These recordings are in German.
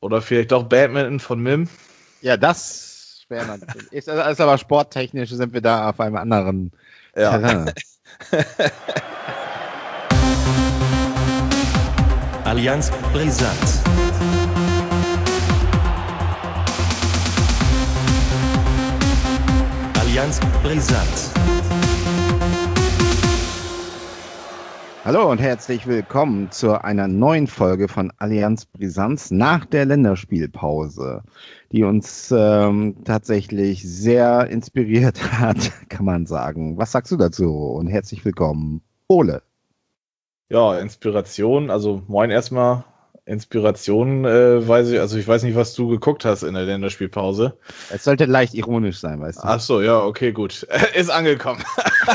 Oder vielleicht doch Badminton von Mim. Ja, das wäre natürlich. Ist aber sporttechnisch sind wir da auf einem anderen Terrain. Allianz Brisant. Allianz Brisant. Hallo und herzlich willkommen zu einer neuen Folge von Allianz Brisanz nach der Länderspielpause, die uns tatsächlich sehr inspiriert hat, kann man sagen. Was sagst du dazu? Und herzlich willkommen, Ole. Ja, Inspiration, also moin erstmal. Inspiration weiß ich, also ich weiß nicht, was du geguckt hast in der Länderspielpause. Es sollte leicht ironisch sein, weißt du. Ach so, ja, okay, gut. Ist angekommen.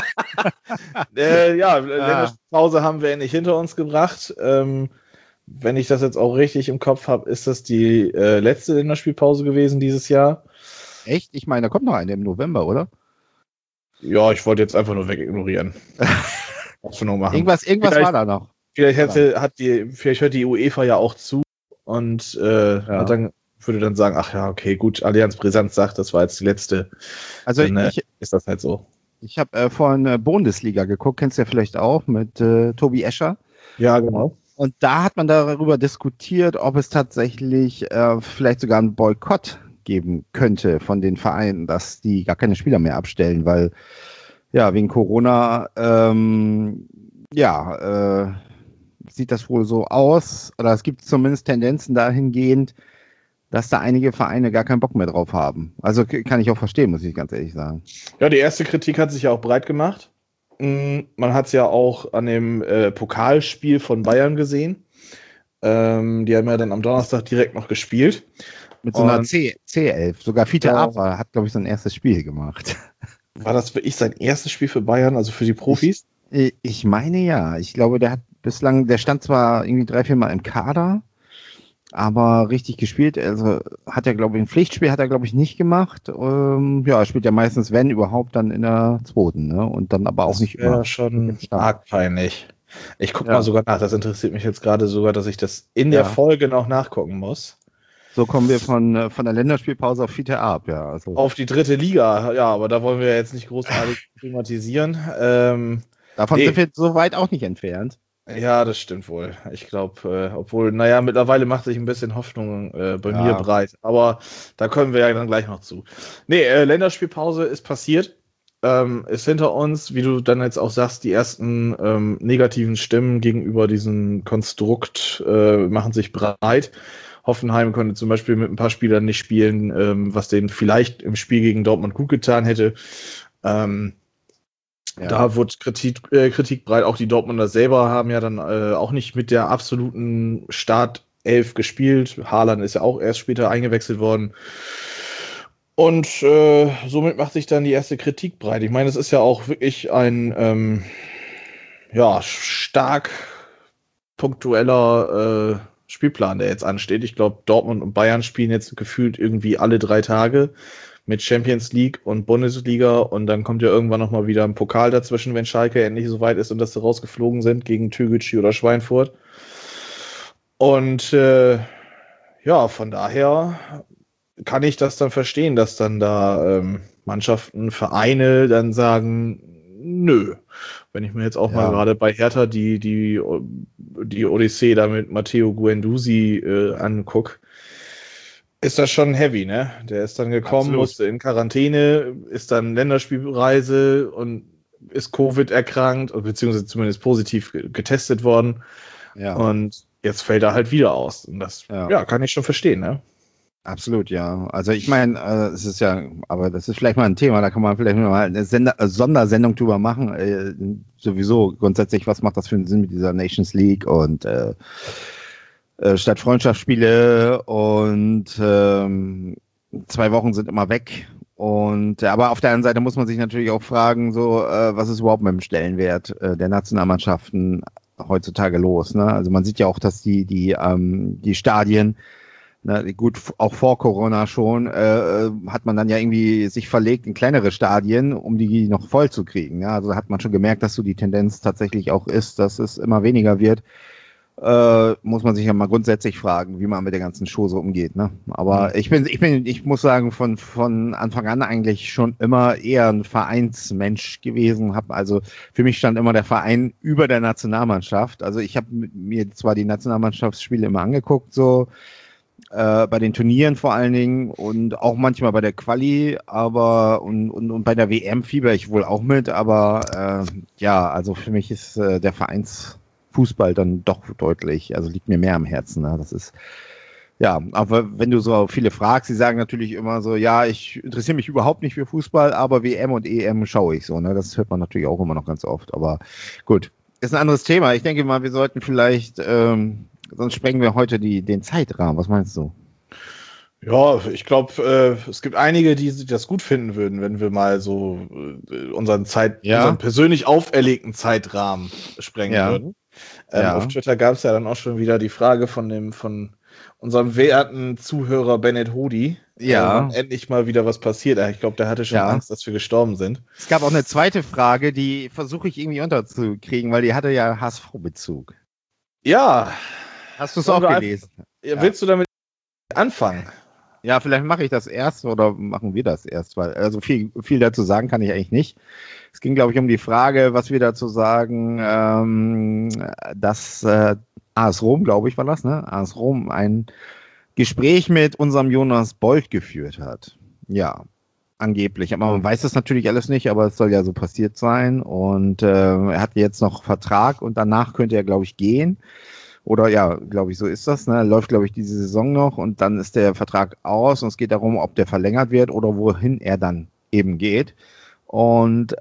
Länderspielpause haben wir endlich hinter uns gebracht. Wenn ich das jetzt auch richtig im Kopf habe, ist das die letzte Länderspielpause gewesen dieses Jahr. Echt? Ich meine, da kommt noch eine im November, oder? Ja, ich wollte jetzt einfach nur wegignorieren. Hoffnung machen. Irgendwas war da noch. Vielleicht hört die UEFA ja auch zu und würde dann sagen, ach ja, okay, gut, Allianz Brisanz sagt, das war jetzt die letzte. Also dann, ist das halt so. Ich habe vorhin Bundesliga geguckt, kennst du ja vielleicht auch, mit Tobi Escher. Ja, genau. Und da hat man darüber diskutiert, ob es tatsächlich vielleicht sogar einen Boykott geben könnte von den Vereinen, dass die gar keine Spieler mehr abstellen, weil ja wegen Corona sieht das wohl so aus, oder es gibt zumindest Tendenzen dahingehend, dass da einige Vereine gar keinen Bock mehr drauf haben. Also kann ich auch verstehen, muss ich ganz ehrlich sagen. Ja, die erste Kritik hat sich ja auch breit gemacht. Man hat es ja auch an dem Pokalspiel von Bayern gesehen. Die haben ja dann am Donnerstag direkt noch gespielt. Mit so einer C11. Sogar Fiete Afer hat, glaube ich, sein erstes Spiel gemacht. War das wirklich sein erstes Spiel für Bayern, also für die Profis? Ich meine ja. Ich glaube, der stand zwar irgendwie 3-4 Mal im Kader, aber richtig gespielt, also hat er, glaube ich, ein Pflichtspiel hat er, glaube ich, nicht gemacht. Er spielt ja meistens, wenn überhaupt, dann in der zweiten, ne? Und dann aber auch nicht immer. Ja, schon arg peinlich. Ich gucke mal sogar nach, das interessiert mich jetzt gerade sogar, dass ich das in der Folge noch nachgucken muss. So kommen wir von der Länderspielpause auf Fiete ab, ja. Also. Auf die dritte Liga, ja, aber da wollen wir jetzt nicht großartig thematisieren. Davon sind wir so weit auch nicht entfernt. Ja, das stimmt wohl. Ich glaube, obwohl, mittlerweile macht sich ein bisschen Hoffnung bei mir breit. Aber da kommen wir ja dann gleich noch zu. Länderspielpause ist passiert. Ist hinter uns, wie du dann jetzt auch sagst, die ersten negativen Stimmen gegenüber diesem Konstrukt machen sich breit. Hoffenheim konnte zum Beispiel mit ein paar Spielern nicht spielen, was denen vielleicht im Spiel gegen Dortmund gut getan hätte. Da wurde Kritik breit. Auch die Dortmunder selber haben ja dann auch nicht mit der absoluten Startelf gespielt. Haaland ist ja auch erst später eingewechselt worden. Und somit macht sich dann die erste Kritik breit. Ich meine, es ist ja auch wirklich ein stark punktueller Spielplan, der jetzt ansteht. Ich glaube, Dortmund und Bayern spielen jetzt gefühlt irgendwie alle 3 Tage mit Champions League und Bundesliga, und dann kommt ja irgendwann nochmal wieder ein Pokal dazwischen, wenn Schalke endlich so weit ist und dass sie rausgeflogen sind gegen Türkgücü oder Schweinfurt. Und von daher kann ich das dann verstehen, dass dann da Mannschaften, Vereine dann sagen, nö. Wenn ich mir jetzt auch mal gerade bei Hertha die Odyssee da mit Matteo Guendouzi angucke, ist das schon heavy, ne? Der ist dann gekommen, musste in Quarantäne, ist dann Länderspielreise und ist Covid erkrankt, beziehungsweise zumindest positiv getestet worden. Ja. Und jetzt fällt er halt wieder aus. Und das kann ich schon verstehen, ne? Absolut, ja. Also ich meine, es ist aber das ist vielleicht mal ein Thema, da kann man vielleicht mal eine Sondersendung drüber machen. Sowieso grundsätzlich, was macht das für einen Sinn mit dieser Nations League und statt Freundschaftsspiele und 2 Wochen sind immer weg. Und aber auf der anderen Seite muss man sich natürlich auch fragen, was ist überhaupt mit dem Stellenwert der Nationalmannschaften heutzutage los? Ne? Also man sieht ja auch, dass die Stadien, gut, auch vor Corona schon, hat man dann ja irgendwie sich verlegt in kleinere Stadien, um die noch voll zu kriegen. Ja? Also hat man schon gemerkt, dass so die Tendenz tatsächlich auch ist, dass es immer weniger wird. muss man sich ja mal grundsätzlich fragen, wie man mit der ganzen Show so umgeht, ne? Aber ich muss sagen, von Anfang an eigentlich schon immer eher ein Vereinsmensch gewesen. Also für mich stand immer der Verein über der Nationalmannschaft. Also ich habe mir zwar die Nationalmannschaftsspiele immer angeguckt, so bei den Turnieren vor allen Dingen und auch manchmal bei der Quali, aber und bei der WM fieber ich wohl auch mit, aber also für mich ist der Vereinsfußball dann doch deutlich, also liegt mir mehr am Herzen. Ne? Das ist, ja, aber wenn du so viele fragst, sie sagen natürlich immer so, ja, ich interessiere mich überhaupt nicht für Fußball, aber WM und EM schaue ich so, ne? Das hört man natürlich auch immer noch ganz oft, aber gut, ist ein anderes Thema. Ich denke mal, wir sollten vielleicht, sonst sprengen wir heute den Zeitrahmen. Was meinst du? Ja, ich glaube, es gibt einige, die das gut finden würden, wenn wir mal so unseren persönlich auferlegten Zeitrahmen sprengen würden. Auf Twitter gab es ja dann auch schon wieder die Frage von unserem werten Zuhörer Bennett Hodi. Endlich mal wieder was passiert. Ich glaube, der hatte schon Angst, dass wir gestorben sind. Es gab auch eine zweite Frage, die versuche ich irgendwie unterzukriegen, weil die hatte ja HSV-Bezug. Ja. Hast du es auch gelesen? Willst du damit anfangen? Ja, vielleicht mache ich das erst oder machen wir das erst, weil also viel dazu sagen kann ich eigentlich nicht. Es ging, glaube ich, um die Frage, was wir dazu sagen, dass AS Rom, glaube ich, war das, ne? AS Rom ein Gespräch mit unserem Jonas Bolt geführt hat. Ja, angeblich. Aber man weiß das natürlich alles nicht, aber es soll ja so passiert sein. Und er hat jetzt noch Vertrag und danach könnte er, glaube ich, gehen. Oder ja, glaube ich, so ist das. Ne? Läuft, glaube ich, diese Saison noch und dann ist der Vertrag aus und es geht darum, ob der verlängert wird oder wohin er dann eben geht. Und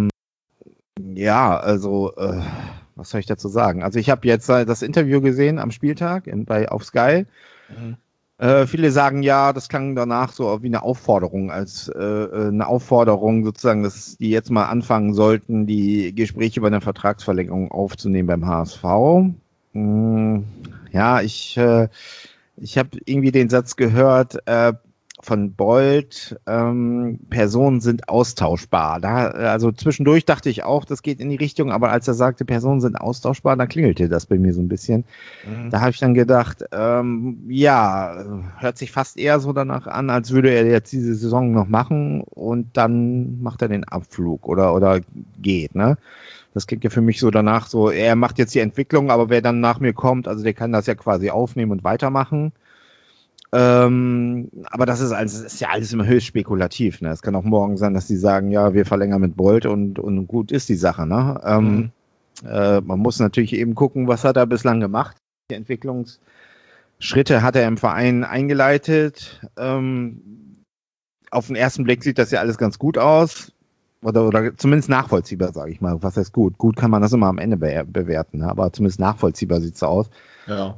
was soll ich dazu sagen? Also ich habe jetzt das Interview gesehen am Spieltag auf Sky. Viele sagen ja, das klang danach so wie eine Aufforderung, sozusagen, dass die jetzt mal anfangen sollten, die Gespräche über eine Vertragsverlängerung aufzunehmen beim HSV. Ja, ich habe irgendwie den Satz gehört von Bolt, Personen sind austauschbar. Also zwischendurch dachte ich auch, das geht in die Richtung, aber als er sagte, Personen sind austauschbar, da klingelte das bei mir so ein bisschen. Da habe ich dann gedacht, hört sich fast eher so danach an, als würde er jetzt diese Saison noch machen und dann macht er den Abflug oder geht, ne? Das klingt ja für mich so danach so, er macht jetzt die Entwicklung, aber wer dann nach mir kommt, also der kann das ja quasi aufnehmen und weitermachen. Aber das ist ja alles immer höchst spekulativ. Ne? Es kann auch morgen sein, dass die sagen, ja, wir verlängern mit Bolt und gut ist die Sache. Ne? Man muss natürlich eben gucken, was hat er bislang gemacht. Die Entwicklungsschritte hat er im Verein eingeleitet. Auf den ersten Blick sieht das ja alles ganz gut aus. Oder zumindest nachvollziehbar, sage ich mal. Was heißt gut? Gut kann man das immer am Ende bewerten, ne? Aber zumindest nachvollziehbar sieht's aus. Ja.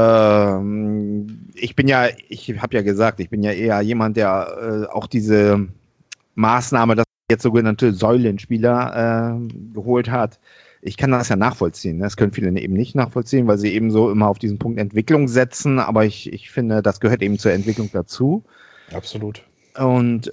Ich habe ja gesagt, ich bin ja eher jemand, der auch diese Maßnahme, dass jetzt sogenannte Säulenspieler geholt hat. Ich kann das ja nachvollziehen. Das können viele eben nicht nachvollziehen, weil sie eben so immer auf diesen Punkt Entwicklung setzen. Aber ich finde, das gehört eben zur Entwicklung dazu. Absolut. Und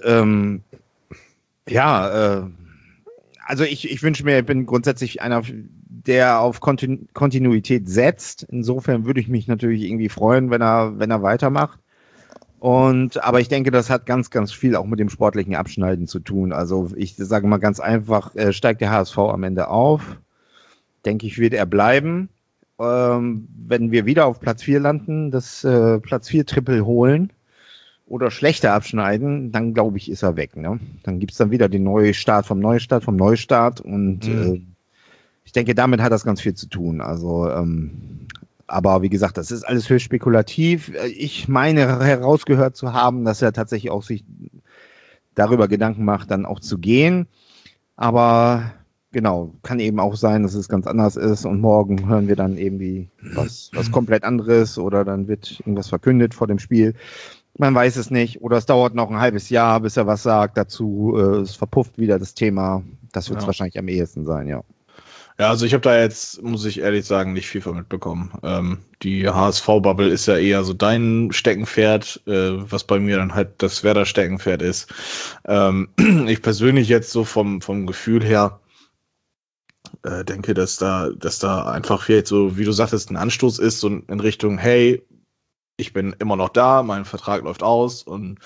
also ich wünsche mir, ich bin grundsätzlich einer, der auf Kontinuität setzt. Insofern würde ich mich natürlich irgendwie freuen, wenn er weitermacht. Aber ich denke, das hat ganz, ganz viel auch mit dem sportlichen Abschneiden zu tun. Also ich sage mal ganz einfach, steigt der HSV am Ende auf, denke ich, wird er bleiben. Wenn wir wieder auf Platz 4 landen, das Platz 4 Triple holen, oder schlechter abschneiden, dann glaube ich, ist er weg. Ne? Dann gibt's dann wieder den Neustart vom Neustart und ich denke, damit hat das ganz viel zu tun. Also, aber wie gesagt, das ist alles höchst spekulativ. Ich meine herausgehört zu haben, dass er tatsächlich auch sich darüber Gedanken macht, dann auch zu gehen. Aber genau, kann eben auch sein, dass es ganz anders ist und morgen hören wir dann irgendwie was komplett anderes oder dann wird irgendwas verkündet vor dem Spiel. Man weiß es nicht. Oder es dauert noch ein halbes Jahr, bis er was sagt dazu. Es verpufft wieder das Thema. Das wird es wahrscheinlich am ehesten sein, ja. Ja, also ich habe da jetzt, muss ich ehrlich sagen, nicht viel von mitbekommen. Die HSV-Bubble ist ja eher so dein Steckenpferd, was bei mir dann halt das Werder-Steckenpferd ist. Ich persönlich jetzt so vom Gefühl her denke, dass da einfach jetzt so, wie du sagtest, ein Anstoß ist so in Richtung, hey, ich bin immer noch da, mein Vertrag läuft aus und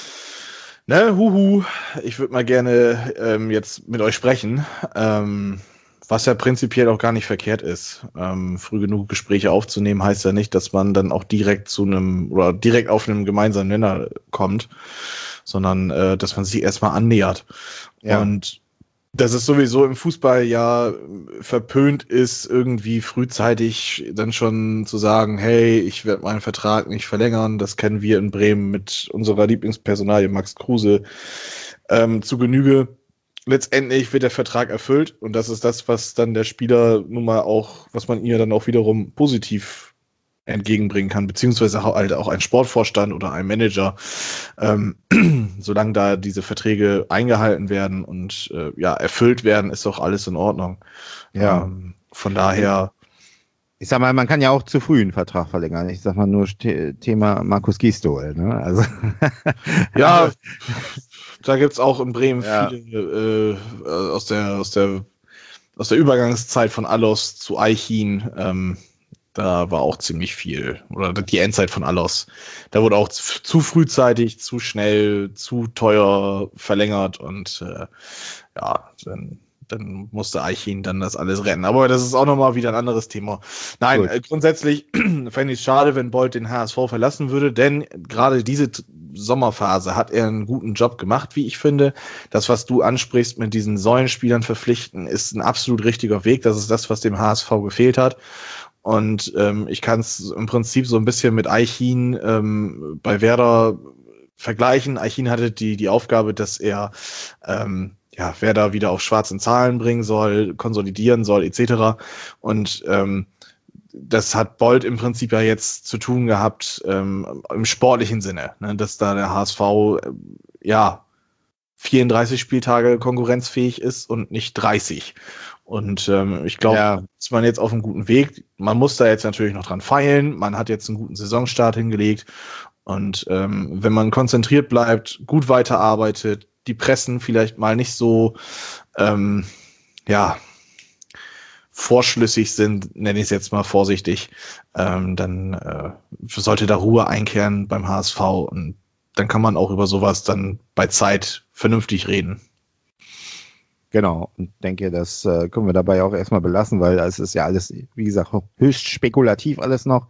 ich würde mal gerne jetzt mit euch sprechen, was ja prinzipiell auch gar nicht verkehrt ist. Früh genug Gespräche aufzunehmen, heißt ja nicht, dass man dann auch direkt direkt auf einem gemeinsamen Nenner kommt, sondern dass man sich erstmal annähert. Ja. Und dass es sowieso im Fußball ja verpönt ist, irgendwie frühzeitig dann schon zu sagen, hey, ich werde meinen Vertrag nicht verlängern. Das kennen wir in Bremen mit unserer Lieblingspersonalie Max Kruse zu Genüge. Letztendlich wird der Vertrag erfüllt und das ist das, was dann der Spieler nun mal auch, was man ihr dann auch wiederum positiv entgegenbringen kann, beziehungsweise halt auch ein Sportvorstand oder ein Manager, solange da diese Verträge eingehalten werden und erfüllt werden, ist doch alles in Ordnung. Ja. Von daher. Ich sag mal, man kann ja auch zu früh einen Vertrag verlängern. Ich sag mal nur Thema Markus Gisdol, ne? Also. Ja, da gibt's auch in Bremen viele aus der Übergangszeit von Allos zu Aichin, da war auch ziemlich viel, oder die Endzeit von Allos. Da wurde auch zu frühzeitig, zu schnell, zu teuer verlängert und dann musste Aichin dann das alles retten. Aber das ist auch nochmal wieder ein anderes Thema. Nein, grundsätzlich fände ich es schade, wenn Bold den HSV verlassen würde, denn gerade diese Sommerphase hat er einen guten Job gemacht, wie ich finde. Das, was du ansprichst mit diesen Säulenspielern verpflichten, ist ein absolut richtiger Weg. Das ist das, was dem HSV gefehlt hat. Und ich kann es im Prinzip so ein bisschen mit Aichin bei Werder vergleichen. Aichin hatte die Aufgabe, dass er Werder wieder auf schwarzen Zahlen bringen soll, konsolidieren soll, etc. Und das hat Bold im Prinzip ja jetzt zu tun gehabt im sportlichen Sinne, ne, dass da der HSV 34 Spieltage konkurrenzfähig ist und nicht 30. Und ich glaube, ist man jetzt auf einem guten Weg. Man muss da jetzt natürlich noch dran feilen. Man hat jetzt einen guten Saisonstart hingelegt. Und wenn man konzentriert bleibt, gut weiterarbeitet, die Pressen vielleicht mal nicht so vorschlüssig sind, nenne ich es jetzt mal vorsichtig, dann sollte da Ruhe einkehren beim HSV und dann kann man auch über sowas dann bei Zeit vernünftig reden. Genau, und denke, das können wir dabei auch erstmal belassen, weil es ist ja alles, wie gesagt, höchst spekulativ alles noch.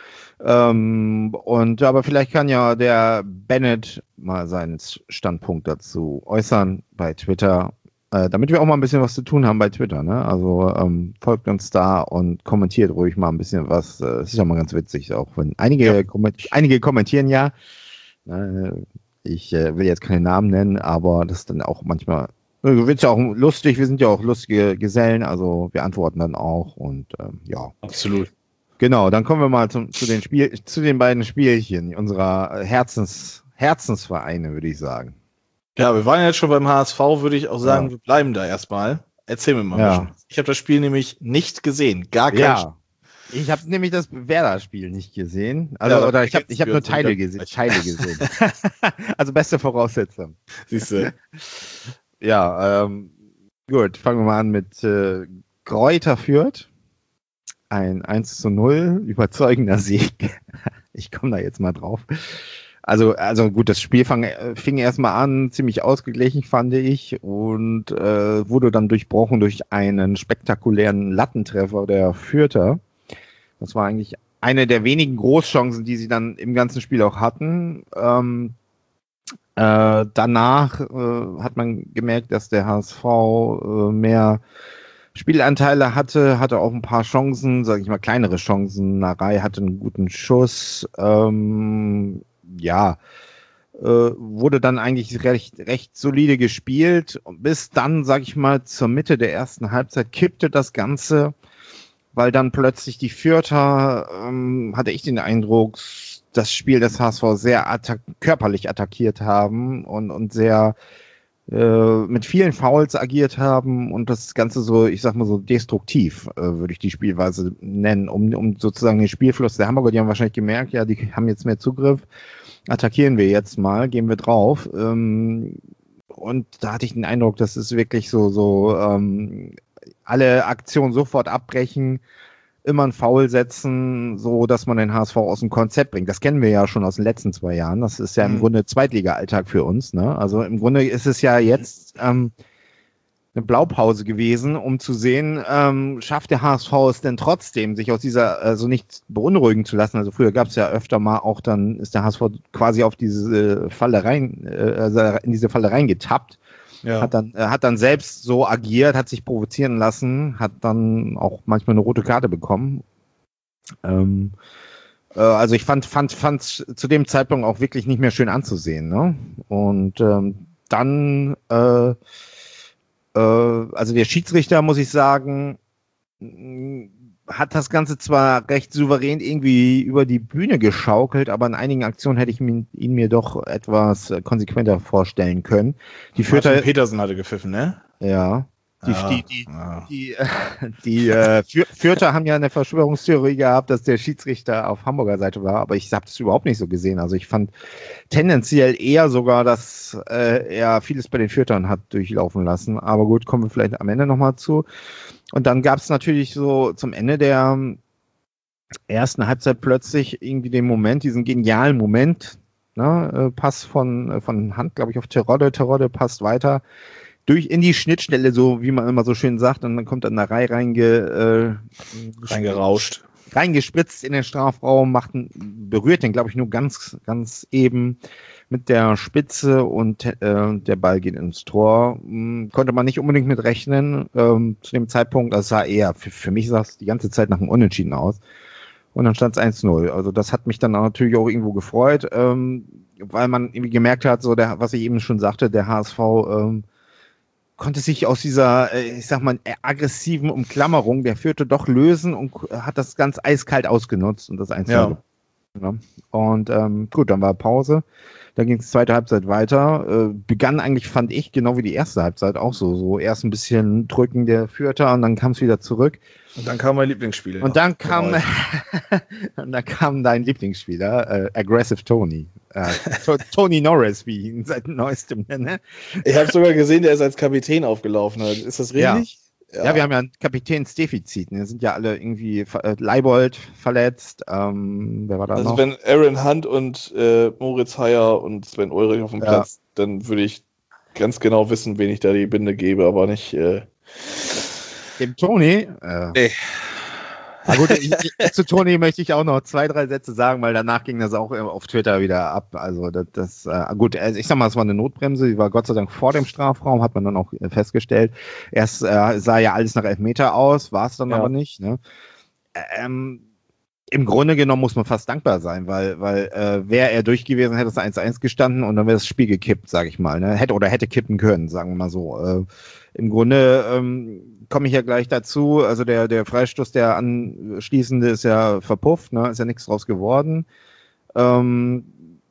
Aber vielleicht kann ja der Bennett mal seinen Standpunkt dazu äußern bei Twitter, damit wir auch mal ein bisschen was zu tun haben bei Twitter, ne? Also folgt uns da und kommentiert ruhig mal ein bisschen was. Es ist ja mal ganz witzig, auch wenn einige kommentieren ja. Ich will jetzt keine Namen nennen, aber das ist dann auch manchmal wird ja auch lustig. Wir sind ja auch lustige Gesellen, also wir antworten dann auch und Absolut. Genau, dann kommen wir mal zu den beiden Spielchen unserer Herzensvereine, würde ich sagen. Ja, wir waren jetzt schon beim HSV, würde ich auch sagen, wir bleiben da erstmal. Erzähl mir mal ein bisschen. Ich habe das Spiel nämlich nicht gesehen, gar kein Spiel. Ich habe nämlich das Werder-Spiel nicht gesehen. Also, ich habe nur Teile gesehen. Also beste Voraussetzung. Siehst du. Gut, fangen wir mal an mit Greuther Fürth. Ein 1:0, überzeugender Sieg. Ich komme da jetzt mal drauf. Also gut, das Spiel fing erstmal an, ziemlich ausgeglichen, fand ich, und wurde dann durchbrochen durch einen spektakulären Lattentreffer der Fürther. Das war eigentlich eine der wenigen Großchancen, die sie dann im ganzen Spiel auch hatten. Danach hat man gemerkt, dass der HSV mehr Spielanteile hatte auch ein paar Chancen, sage ich mal, kleinere Chancen. Narei hatte einen guten Schuss. Wurde dann eigentlich recht solide gespielt. Bis dann, sage ich mal, zur Mitte der ersten Halbzeit kippte das Ganze, weil dann plötzlich die Fürther, hatte ich den Eindruck, das Spiel des HSV sehr körperlich attackiert haben und sehr mit vielen Fouls agiert haben und das Ganze so, ich sag mal so destruktiv, würde ich die Spielweise nennen, um sozusagen den Spielfluss der Hamburger, die haben wahrscheinlich gemerkt, ja, die haben jetzt mehr Zugriff, attackieren wir jetzt mal, gehen wir drauf, und da hatte ich den Eindruck, das ist wirklich so alle Aktionen sofort abbrechen, immer ein Foul setzen, so dass man den HSV aus dem Konzept bringt. Das kennen wir ja schon aus den letzten 2 Jahren. Das ist ja im Grunde Zweitliga-Alltag für uns. Ne? Also im Grunde ist es ja jetzt eine Blaupause gewesen, um zu sehen, schafft der HSV es denn trotzdem, sich aus dieser, so nicht beunruhigen zu lassen. Also früher gab es ja öfter mal auch, dann ist der HSV quasi auf diese Falle in diese Falle reingetappt. Ja. Hat dann selbst so agiert, hat sich provozieren lassen, hat dann auch manchmal eine rote Karte bekommen. Also ich fand zu dem Zeitpunkt auch wirklich nicht mehr schön anzusehen. Ne? Und dann, also der Schiedsrichter, muss ich sagen, hat das Ganze zwar recht souverän irgendwie über die Bühne geschaukelt, aber in einigen Aktionen hätte ich ihn mir doch etwas konsequenter vorstellen können. Die Fürther, Petersen hatte gepfiffen, ne? Ja. Die Fürther haben ja eine Verschwörungstheorie gehabt, dass der Schiedsrichter auf Hamburger Seite war, aber ich habe das überhaupt nicht so gesehen. Also ich fand tendenziell eher sogar, dass er vieles bei den Fürthern hat durchlaufen lassen. Aber gut, kommen wir vielleicht am Ende nochmal zu. Und dann gab es natürlich so zum Ende der ersten Halbzeit plötzlich irgendwie den Moment, diesen genialen Moment, ne? Pass von Hand, glaube ich, auf Terodde. Terodde passt weiter in die Schnittstelle, so wie man immer so schön sagt, und dann kommt dann eine Reihe reingerauscht. Reingespritzt in den Strafraum, berührt den, glaube ich, nur ganz, ganz eben mit der Spitze und der Ball geht ins Tor. Konnte man nicht unbedingt mit rechnen zu dem Zeitpunkt. Das sah eher, für mich sah es die ganze Zeit nach einem Unentschieden aus. Und dann stand es 1-0. Also das hat mich dann natürlich auch irgendwo gefreut, weil man irgendwie gemerkt hat, so was ich eben schon sagte, der HSV konnte sich aus dieser, ich sag mal, aggressiven Umklammerung der Fürther doch lösen und hat das ganz eiskalt ausgenutzt und das 1-0. Ja. Und gut, dann war Pause. Dann ging es zweite Halbzeit weiter. Begann eigentlich, fand ich, genau wie die erste Halbzeit auch so erst ein bisschen drücken der Fürther und dann kam es wieder zurück. Und dann kam mein Lieblingsspieler. Und dann kam dein Lieblingsspieler, Aggressive Tony. Tony Norris, wie ich ihn seit neuestem nenne. Ich habe sogar gesehen, der ist als Kapitän aufgelaufen. Ist das richtig? Ja, wir haben ja ein Kapitänsdefizit. Wir sind ja alle irgendwie Leibold verletzt. Wer war da noch? Also wenn Aaron Hunt und Moritz Heyer und Sven Ulrich auf dem Platz, dann würde ich ganz genau wissen, wen ich da die Binde gebe, aber nicht dem Toni? Nee. Na gut, zu Toni möchte ich auch noch 2, 3 Sätze sagen, weil danach ging das auch auf Twitter wieder ab. Also gut, ich sag mal, es war eine Notbremse, die war Gott sei Dank vor dem Strafraum, hat man dann auch festgestellt. Erst sah ja alles nach Elfmeter aus, war es dann aber nicht. Ne? Im Grunde genommen muss man fast dankbar sein, weil wäre er durch gewesen, hätte es 1-1 gestanden und dann wäre das Spiel gekippt, sage ich mal. Ne? Hätte kippen können, sagen wir mal so. Im Grunde komme ich ja gleich dazu. Also der Freistoß, der anschließende, ist ja verpufft, ne? Ist ja nichts draus geworden. Und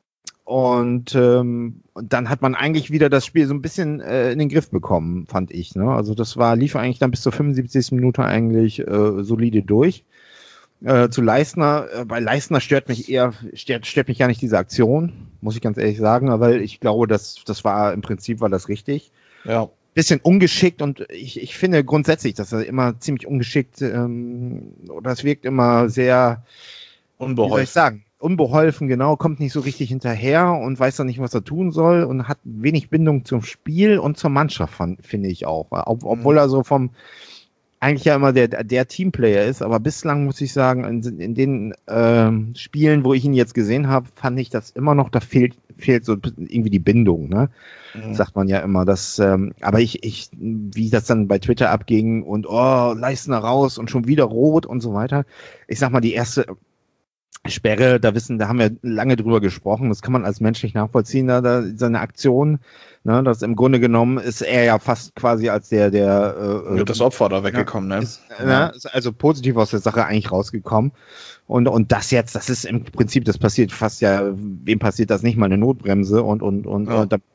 dann hat man eigentlich wieder das Spiel so ein bisschen in den Griff bekommen, fand ich. Ne? Also das lief eigentlich dann bis zur 75. Minute eigentlich solide durch. Zu Leistner, bei Leistner stört mich gar nicht diese Aktion, muss ich ganz ehrlich sagen, weil ich glaube, das war im Prinzip das richtig. Ja. Bisschen ungeschickt und ich finde grundsätzlich, dass er immer ziemlich ungeschickt oder es wirkt immer sehr unbeholfen. Wie soll ich sagen? Unbeholfen, genau, kommt nicht so richtig hinterher und weiß dann nicht, was er tun soll und hat wenig Bindung zum Spiel und zur Mannschaft, finde ich auch. Obwohl er so eigentlich ja immer der Teamplayer ist, aber bislang muss ich sagen, in den Spielen, wo ich ihn jetzt gesehen habe, fand ich das immer noch, da fehlt so irgendwie die Bindung, ne? Sagt man ja immer, aber wie das dann bei Twitter abging und Leistner raus und schon wieder rot und so weiter. Ich sag mal, die erste Sperre, da haben wir lange drüber gesprochen, das kann man als menschlich nachvollziehen, seine Aktion, ne, das im Grunde genommen ist er ja fast quasi als wird das Opfer da weggekommen, ne? Ist also positiv aus der Sache eigentlich rausgekommen. Und das jetzt, das ist im Prinzip, das passiert fast ja, wem passiert das nicht mal, eine Notbremse und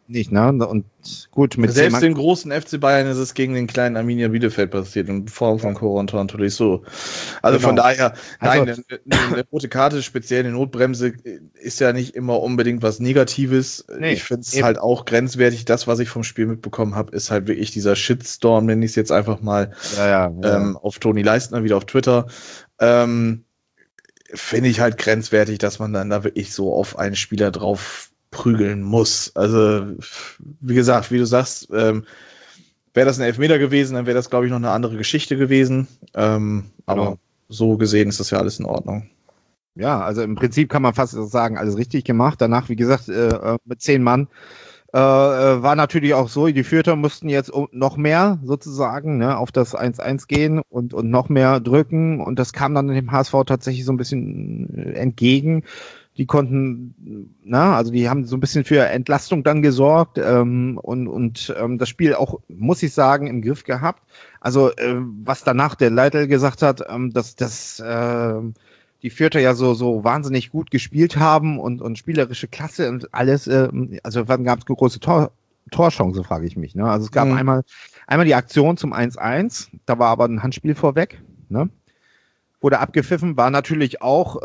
nicht, ne? Und gut, mit selbst den großen FC Bayern ist es gegen den kleinen Arminia Bielefeld passiert in Form von Corentin Tolisso. Also von daher, nein, eine rote Karte, speziell eine Notbremse, ist ja nicht immer unbedingt was Negatives. Nee, ich finde es halt auch grenzwertig. Das, was ich vom Spiel mitbekommen habe, ist halt wirklich dieser Shitstorm, nenne ich es jetzt einfach mal, auf Toni Leistner, wieder auf Twitter. Finde ich halt grenzwertig, dass man dann da wirklich so auf einen Spieler drauf prügeln muss. Also, wie gesagt, wie du sagst, wäre das ein Elfmeter gewesen, dann wäre das, glaube ich, noch eine andere Geschichte gewesen. Aber so gesehen ist das ja alles in Ordnung. Ja, also im Prinzip kann man fast sagen, alles richtig gemacht. Danach, wie gesagt, mit 10 Mann war natürlich auch so, die Fürther mussten jetzt noch mehr sozusagen, ne, auf das 1-1 gehen und noch mehr drücken, und das kam dann dem HSV tatsächlich so ein bisschen entgegen. Die konnten, also die haben so ein bisschen für Entlastung dann gesorgt und das Spiel auch, muss ich sagen, im Griff gehabt. Also was danach der Leitl gesagt hat, dass die Fürther ja so wahnsinnig gut gespielt haben und spielerische Klasse und alles, also wann gab es eine große Torchance, frage ich mich. Ne? Also es gab einmal die Aktion zum 1-1, da war aber ein Handspiel vorweg, ne? Wurde abgepfiffen, war natürlich auch,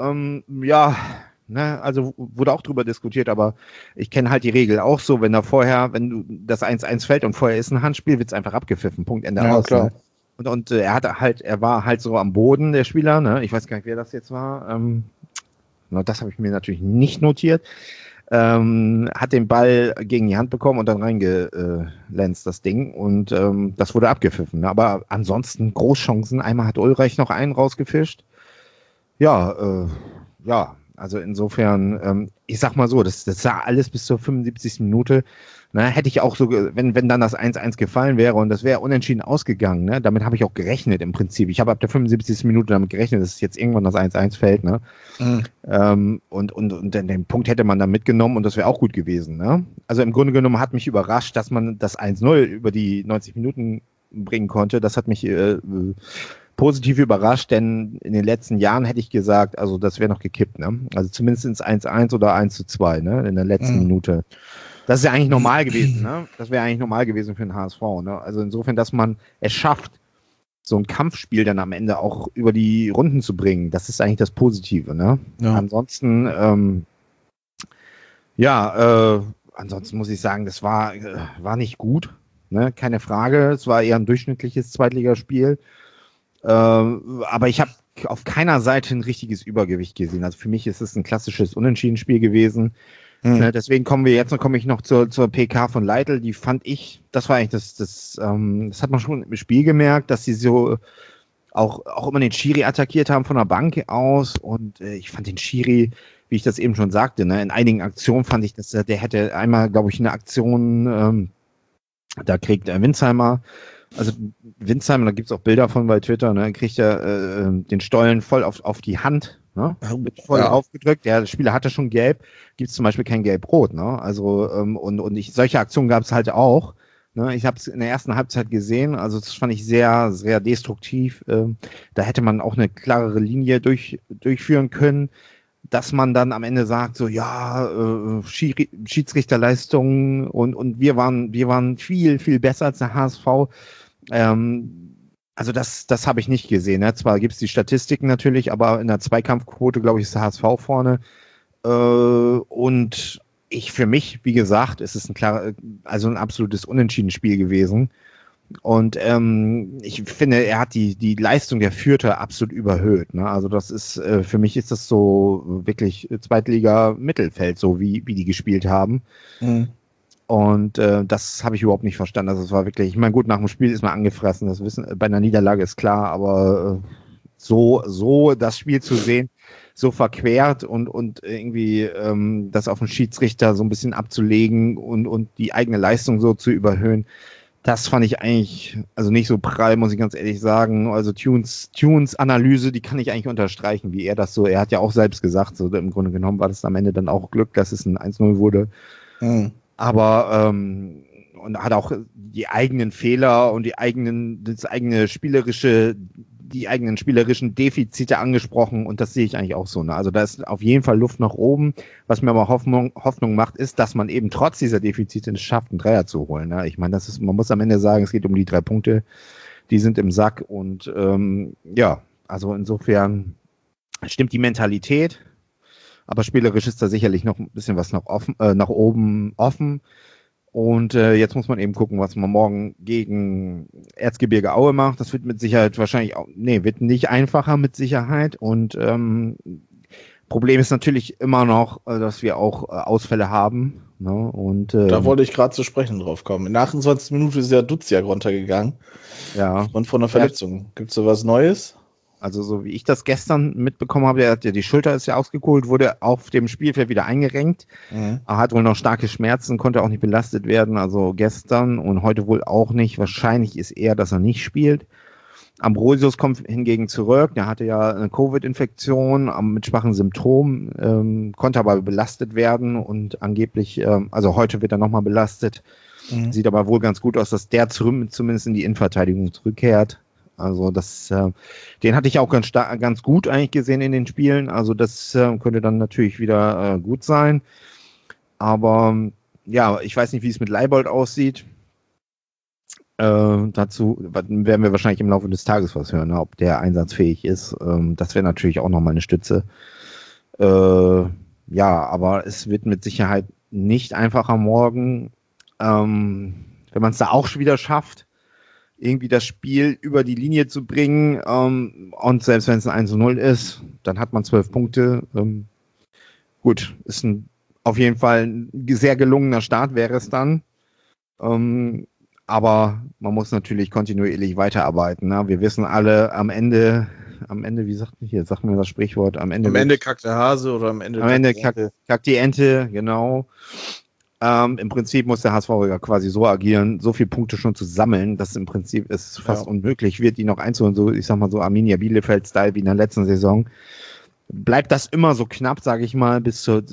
also wurde auch drüber diskutiert, aber ich kenne halt die Regel auch so, wenn du das 1-1 fällt und vorher ist ein Handspiel, wird's einfach abgepfiffen, Punkt, Ende aus. Klar. Ne? Und er war halt so am Boden, der Spieler, ne? Ich weiß gar nicht, wer das jetzt war. Das habe ich mir natürlich nicht notiert. Hat den Ball gegen die Hand bekommen und dann reingelenzt, das Ding. Und das wurde abgepfiffen. Ne? Aber ansonsten Großchancen. Einmal hat Ulreich noch einen rausgefischt. Also insofern, ich sag mal so, das sah alles bis zur 75. Minute. Ne, hätte ich auch so, wenn dann das 1-1 gefallen wäre und das wäre unentschieden ausgegangen, ne, damit habe ich auch gerechnet im Prinzip. Ich habe ab der 75. Minute damit gerechnet, dass jetzt irgendwann das 1-1 fällt. Ne? Und den Punkt hätte man dann mitgenommen und das wäre auch gut gewesen. Ne? Also im Grunde genommen hat mich überrascht, dass man das 1-0 über die 90 Minuten bringen konnte. Das hat mich positiv überrascht, denn in den letzten Jahren hätte ich gesagt, also das wäre noch gekippt. Ne? Also zumindest ins 1-1 oder 1-2, ne, in der letzten Minute. Das ist ja eigentlich normal gewesen, ne? Das wäre eigentlich normal gewesen für den HSV, ne? Also insofern, dass man es schafft, so ein Kampfspiel dann am Ende auch über die Runden zu bringen, das ist eigentlich das Positive, ne? Ja. Ansonsten, ansonsten muss ich sagen, das war nicht gut, ne? Keine Frage. Es war eher ein durchschnittliches Zweitligaspiel. Aber ich habe auf keiner Seite ein richtiges Übergewicht gesehen. Also für mich ist es ein klassisches Unentschieden-Spiel gewesen. Deswegen komme ich noch zur PK von Leitl, die fand ich, das war eigentlich das hat man schon im Spiel gemerkt, dass sie so auch immer den Schiri attackiert haben von der Bank aus, und ich fand den Schiri, wie ich das eben schon sagte, ne, in einigen Aktionen fand ich, dass der hätte einmal, glaube ich, eine Aktion, da kriegt Winsheimer, da gibt's auch Bilder von bei Twitter, ne, kriegt er den Stollen voll auf die Hand, ne? Wird voll aufgedrückt. Der Spieler hatte schon gelb, gibt's zum Beispiel kein Gelb-Rot, ne? Also solche Aktionen gab's halt auch. Ne? Ich habe es in der ersten Halbzeit gesehen, also das fand ich sehr, sehr destruktiv. Da hätte man auch eine klarere Linie durchführen können, dass man dann am Ende sagt, so Schiedsrichterleistungen und wir waren viel, viel besser als der HSV. Also das habe ich nicht gesehen. Ne? Zwar gibt es die Statistiken natürlich, aber in der Zweikampfquote, glaube ich, ist der HSV vorne. Und für mich, wie gesagt, ist es ein absolutes Unentschieden-Spiel gewesen. Und ich finde, er hat die Leistung der Fürther absolut überhöht. Ne? Also das ist, für mich ist das so wirklich Zweitliga-Mittelfeld, so wie die gespielt haben. Mhm. Und das habe ich überhaupt nicht verstanden. Also es war wirklich, ich meine, gut, nach dem Spiel ist man angefressen, das Wissen bei einer Niederlage ist klar, aber so das Spiel zu sehen, so verquert und irgendwie das auf den Schiedsrichter so ein bisschen abzulegen und die eigene Leistung so zu überhöhen, das fand ich eigentlich, also nicht so prall, muss ich ganz ehrlich sagen. Also Tunes Analyse, die kann ich eigentlich unterstreichen, wie er hat ja auch selbst gesagt, so im Grunde genommen war das am Ende dann auch Glück, dass es ein 1-0 wurde. Mhm. Aber und hat auch die eigenen Fehler und das eigene spielerische die eigenen spielerischen Defizite angesprochen und das sehe ich eigentlich auch so. Ne? Also da ist auf jeden Fall Luft nach oben. Was mir aber Hoffnung macht, ist, dass man eben trotz dieser Defizite es schafft, einen Dreier zu holen. Ne? Ich meine, man muss am Ende sagen, es geht um die 3 Punkte, die sind im Sack und also insofern stimmt die Mentalität, aber spielerisch ist da sicherlich noch ein bisschen was nach oben offen. Und jetzt muss man eben gucken, was man morgen gegen Erzgebirge Aue macht. Das wird mit Sicherheit wird nicht einfacher mit Sicherheit. Und Problem ist natürlich immer noch, dass wir auch Ausfälle haben. Ne? Und da wollte ich gerade zu sprechen drauf kommen. In der 28. Minute ist ja Duziak runtergegangen. Ja. Und von einer Verletzung. Gibt es so was Neues? Also so wie ich das gestern mitbekommen habe, die Schulter ist ja ausgekohlt, wurde auf dem Spielfeld wieder eingerenkt. Er hat wohl noch starke Schmerzen, konnte auch nicht belastet werden, also gestern und heute wohl auch nicht. Wahrscheinlich ist eher, dass er nicht spielt. Ambrosius kommt hingegen zurück, der hatte ja eine Covid-Infektion mit schwachen Symptomen, konnte aber belastet werden und angeblich, also heute wird er nochmal belastet. Sieht aber wohl ganz gut aus, dass der zumindest in die Innenverteidigung zurückkehrt. Also den hatte ich auch ganz gut eigentlich gesehen in den Spielen. Also das könnte dann natürlich wieder gut sein. Aber ich weiß nicht, wie es mit Leibold aussieht. Dazu werden wir wahrscheinlich im Laufe des Tages was hören, ob der einsatzfähig ist. Das wäre natürlich auch nochmal eine Stütze. Aber es wird mit Sicherheit nicht einfacher morgen. Wenn man es da auch schon wieder schafft, irgendwie das Spiel über die Linie zu bringen und selbst wenn es ein 1:0 ist, dann hat man 12 Punkte. Gut, ist auf jeden Fall ein sehr gelungener Start wäre es dann. Aber man muss natürlich kontinuierlich weiterarbeiten. Ne? Wir wissen alle, am Ende, wie sagt mir das Sprichwort, am Ende kackt der Hase oder am Ende kackt die Ente, genau. Im Prinzip muss der HSV ja quasi so agieren, so viele Punkte schon zu sammeln, dass im Prinzip es fast unmöglich wird, die noch einzuholen, so, ich sag mal so Arminia Bielefeld-Style wie in der letzten Saison. Bleibt das immer so knapp, sage ich mal, bis zur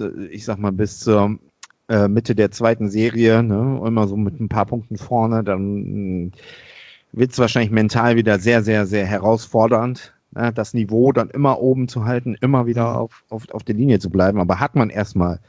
Mitte der zweiten Serie, ne? Immer so mit ein paar Punkten vorne, dann wird es wahrscheinlich mental wieder sehr, sehr, sehr herausfordernd, ne? Das Niveau dann immer oben zu halten, immer wieder auf der Linie zu bleiben. Aber hat man erstmal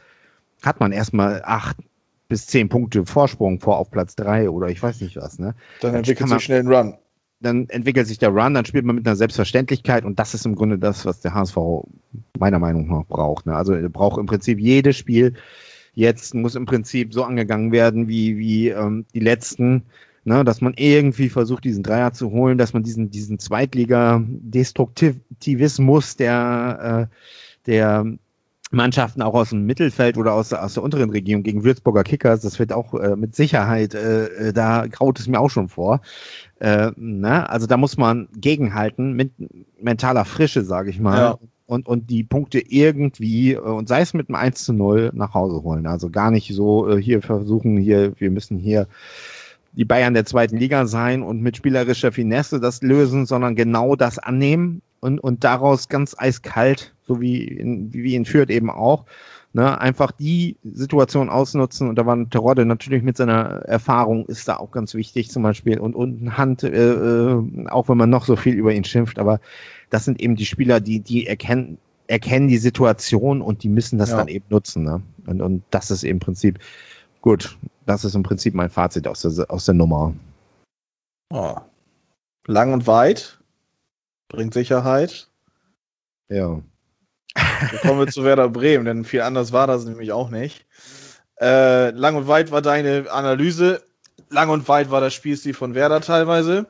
8 bis 10 Punkte Vorsprung auf Platz 3 oder ich weiß nicht was, ne? Dann entwickelt sich schnell ein Run. Dann entwickelt sich der Run, dann spielt man mit einer Selbstverständlichkeit und das ist im Grunde das, was der HSV meiner Meinung nach braucht. Ne? Also er braucht im Prinzip jedes Spiel. Jetzt muss im Prinzip so angegangen werden wie die letzten, ne? Dass man irgendwie versucht, diesen Dreier zu holen, dass man diesen Zweitliga-Destruktivismus der Mannschaften auch aus dem Mittelfeld oder aus der unteren Region gegen Würzburger Kickers, das wird auch mit Sicherheit, da graut es mir auch schon vor. Also da muss man gegenhalten mit mentaler Frische, sage ich mal. Ja. Und die Punkte irgendwie, und sei es mit einem 1:0 nach Hause holen. Also gar nicht so wir müssen hier die Bayern der zweiten Liga sein und mit spielerischer Finesse das lösen, sondern genau das annehmen und daraus ganz eiskalt, so wie in Fürth eben auch, ne, einfach die Situation ausnutzen. Und da war Terodde natürlich mit seiner Erfahrung, ist da auch ganz wichtig zum Beispiel. Und Hand, auch wenn man noch so viel über ihn schimpft, aber das sind eben die Spieler, die erkennen die Situation und die müssen das dann eben nutzen. Ne? Und das ist im Prinzip gut. Das ist im Prinzip mein Fazit aus der Nummer. Oh. Lang und weit. Bringt Sicherheit. Ja. Kommen wir zu Werder Bremen, denn viel anders war das nämlich auch nicht. Lang und weit war deine Analyse. Lang und weit war das Spielstil von Werder teilweise.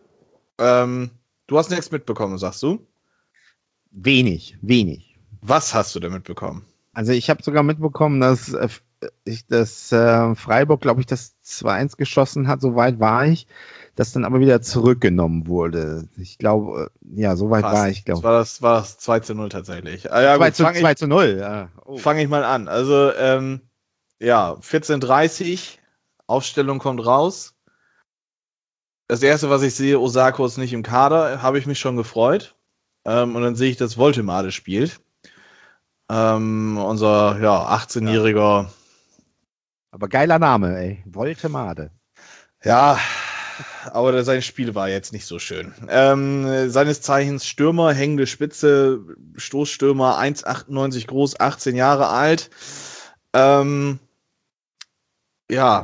Du hast nichts mitbekommen, sagst du? Wenig. Was hast du denn mitbekommen? Also ich habe sogar mitbekommen, dass Freiburg, glaube ich, das 2:1 geschossen hat, so weit war ich, das dann aber wieder zurückgenommen wurde. Ich glaube, so weit war ich, glaube ich. Das war das 2:0 tatsächlich. 2:0, ja. Oh. Fange ich mal an. Also, 14:30, Aufstellung kommt raus. Das erste, was ich sehe, Osako ist nicht im Kader, habe ich mich schon gefreut. Und dann sehe ich, dass Woltemade spielt. Unser 18-jähriger. Aber geiler Name, ey. Woltemade. Ja, aber sein Spiel war jetzt nicht so schön. Seines Zeichens Stürmer, hängende Spitze, Stoßstürmer, 1,98 groß, 18 Jahre alt. Ja,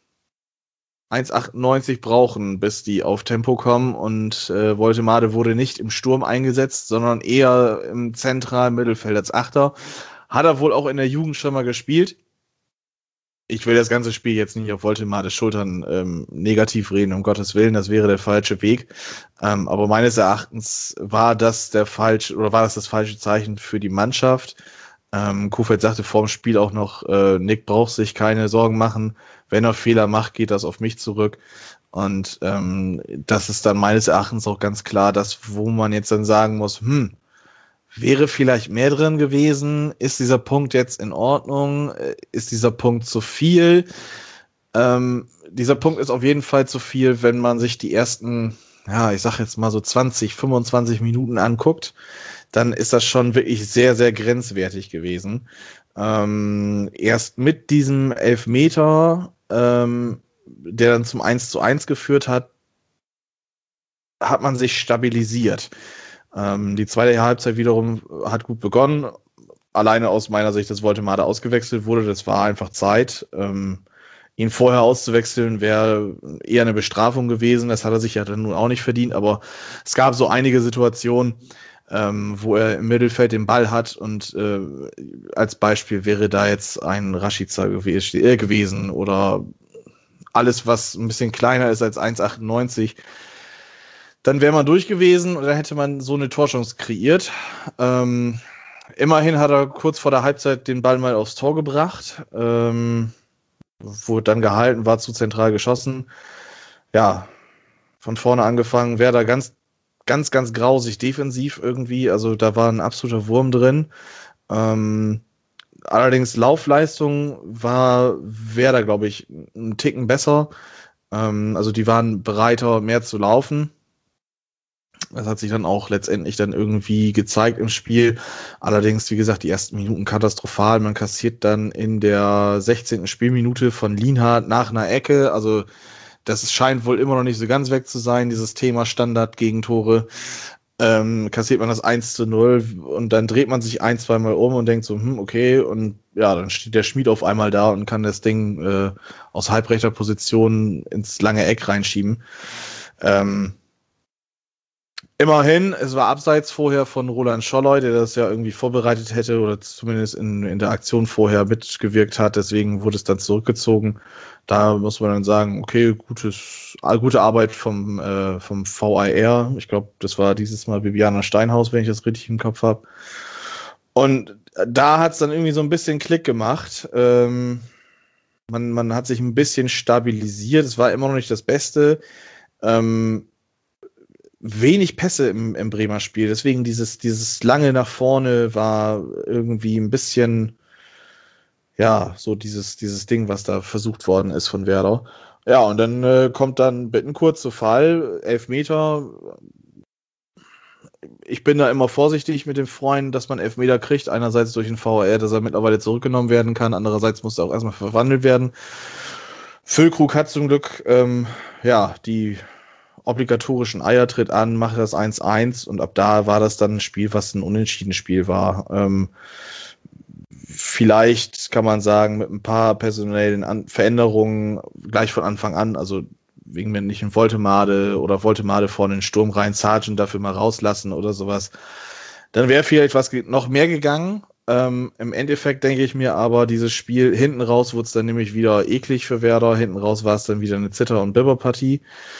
1,98 brauchen, bis die auf Tempo kommen, und Woltemade wurde nicht im Sturm eingesetzt, sondern eher im zentralen Mittelfeld als Achter. Hat er wohl auch in der Jugend schon mal gespielt. Ich will das ganze Spiel jetzt nicht auf Woltemades Schultern negativ reden, um Gottes Willen, das wäre der falsche Weg. Aber meines Erachtens war das das falsche Zeichen für die Mannschaft. Kofeld sagte vor dem Spiel auch noch, Nick braucht sich keine Sorgen machen. Wenn er Fehler macht, geht das auf mich zurück. Und das ist dann meines Erachtens auch ganz klar das, wo man jetzt dann sagen muss, wäre vielleicht mehr drin gewesen? Ist dieser Punkt jetzt in Ordnung? Ist dieser Punkt zu viel? Dieser Punkt ist auf jeden Fall zu viel, wenn man sich die ersten, ich sag jetzt mal so 20, 25 Minuten anguckt. Dann ist das schon wirklich sehr, sehr grenzwertig gewesen. Erst mit diesem Elfmeter, der dann zum 1:1 geführt hat, hat man sich stabilisiert. Die zweite Halbzeit wiederum hat gut begonnen. Alleine aus meiner Sicht, dass Woltemade ausgewechselt wurde, das war einfach Zeit. Ihn vorher auszuwechseln wäre eher eine Bestrafung gewesen. Das hat er sich ja dann nun auch nicht verdient. Aber es gab so einige Situationen, wo er im Mittelfeld den Ball hat, und als Beispiel wäre da jetzt ein Rashica gewesen oder alles, was ein bisschen kleiner ist als 1,98. Dann wäre man durch gewesen und dann hätte man so eine Torchance kreiert. Immerhin hat er kurz vor der Halbzeit den Ball mal aufs Tor gebracht, wurde dann gehalten, war zu zentral geschossen. Ja, von vorne angefangen, Werder ganz grausig defensiv irgendwie, also da war ein absoluter Wurm drin. Allerdings Laufleistung war Werder, glaube ich, einen Ticken besser. Also die waren bereiter, mehr zu laufen. Das hat sich dann auch letztendlich dann irgendwie gezeigt im Spiel. Allerdings, wie gesagt, die ersten Minuten katastrophal. Man kassiert dann in der 16. Spielminute von Lienhardt nach einer Ecke. Also das scheint wohl immer noch nicht so ganz weg zu sein, dieses Thema Standard-Gegentore. Kassiert man das 1:0 und dann dreht man sich 1-2 Mal um und denkt so, okay, und ja, dann steht der Schmied auf einmal da und kann das Ding aus halbrechter Position ins lange Eck reinschieben. Immerhin, es war abseits vorher von Roland Scholloy, der das ja irgendwie vorbereitet hätte oder zumindest in der Aktion vorher mitgewirkt hat, deswegen wurde es dann zurückgezogen. Da muss man dann sagen, okay, gute Arbeit vom VAR. Ich glaube, das war dieses Mal Bibiana Steinhaus, wenn ich das richtig im Kopf habe. Und da hat es dann irgendwie so ein bisschen Klick gemacht. Man hat sich ein bisschen stabilisiert. Es war immer noch nicht das Beste. Wenig Pässe im Bremer Spiel. Deswegen dieses lange nach vorne war irgendwie ein bisschen, so dieses Ding, was da versucht worden ist von Werder. Ja, und dann kommt dann Bittencourt zu Fall, 11 Meter. Ich bin da immer vorsichtig mit dem Freund, dass man 11 Meter kriegt. Einerseits durch den VAR, dass er mittlerweile zurückgenommen werden kann. Andererseits muss er auch erstmal verwandelt werden. Füllkrug hat zum Glück, die obligatorischen Eier tritt an, macht das 1:1 und ab da war das dann ein Spiel, was ein Unentschieden-Spiel war. Vielleicht kann man sagen, mit ein paar personellen Veränderungen gleich von Anfang an, also wegen mir nicht ein Woltemade oder Woltemade vorne in den Sturm rein, Sargent dafür mal rauslassen oder sowas, dann wäre vielleicht was noch mehr gegangen. Im Endeffekt denke ich mir aber, dieses Spiel hinten raus wurde es dann nämlich wieder eklig für Werder, hinten raus war es dann wieder eine Zitter- und Bibber-Partie.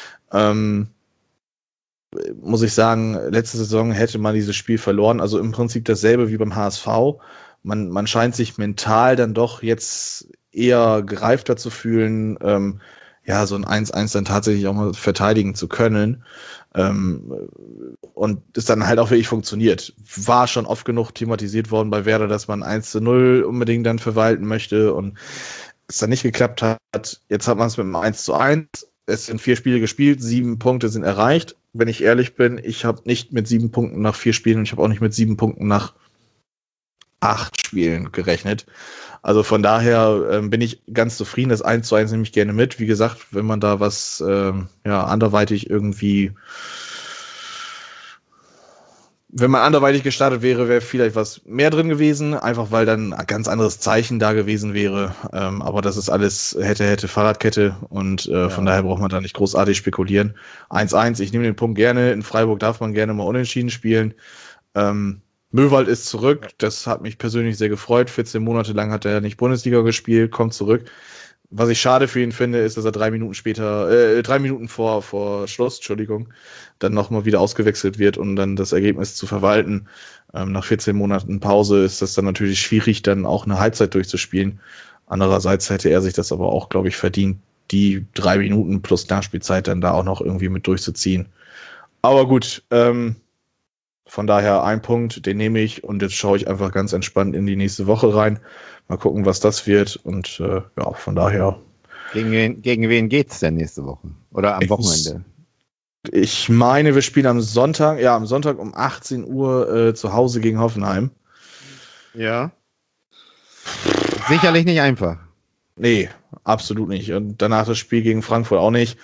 Muss ich sagen, letzte Saison hätte man dieses Spiel verloren, also im Prinzip dasselbe wie beim HSV. Man scheint sich mental dann doch jetzt eher gereifter zu fühlen, so ein 1:1 dann tatsächlich auch mal verteidigen zu können. Und es dann halt auch wirklich funktioniert. War schon oft genug thematisiert worden bei Werder, dass man 1:0 unbedingt dann verwalten möchte und es dann nicht geklappt hat. Jetzt hat man es mit einem 1:1. Es sind 4 Spiele gespielt, 7 Punkte sind erreicht. Wenn ich ehrlich bin, ich habe nicht mit 7 Punkten nach 4 Spielen und ich habe auch nicht mit 7 Punkten nach 8 Spielen gerechnet. Also von daher bin ich ganz zufrieden. Das 1:1 nehme ich gerne mit. Wie gesagt, wenn man da was anderweitig irgendwie, wenn man anderweitig gestartet wäre, wäre vielleicht was mehr drin gewesen, einfach weil dann ein ganz anderes Zeichen da gewesen wäre. Aber das ist alles hätte Fahrradkette und von daher braucht man da nicht großartig spekulieren. 1:1, ich nehme den Punkt gerne. In Freiburg darf man gerne mal unentschieden spielen. Möwald ist zurück, das hat mich persönlich sehr gefreut. 14 Monate lang hat er nicht Bundesliga gespielt, kommt zurück. Was ich schade für ihn finde, ist, dass er 3 Minuten vor Schluss, dann nochmal wieder ausgewechselt wird, um dann das Ergebnis zu verwalten. Nach 14 Monaten Pause ist das dann natürlich schwierig, dann auch eine Halbzeit durchzuspielen. Andererseits hätte er sich das aber auch, glaube ich, verdient, die 3 Minuten plus Nachspielzeit dann da auch noch irgendwie mit durchzuziehen. Aber gut, von daher ein Punkt, den nehme ich und jetzt schaue ich einfach ganz entspannt in die nächste Woche rein. Mal gucken, was das wird und von daher. Gegen wen geht's denn nächste Woche? Oder am Wochenende? Ich meine, wir spielen am Sonntag um 18 Uhr zu Hause gegen Hoffenheim. Ja. Sicherlich nicht einfach. Nee, absolut nicht. Und danach das Spiel gegen Frankfurt auch nicht.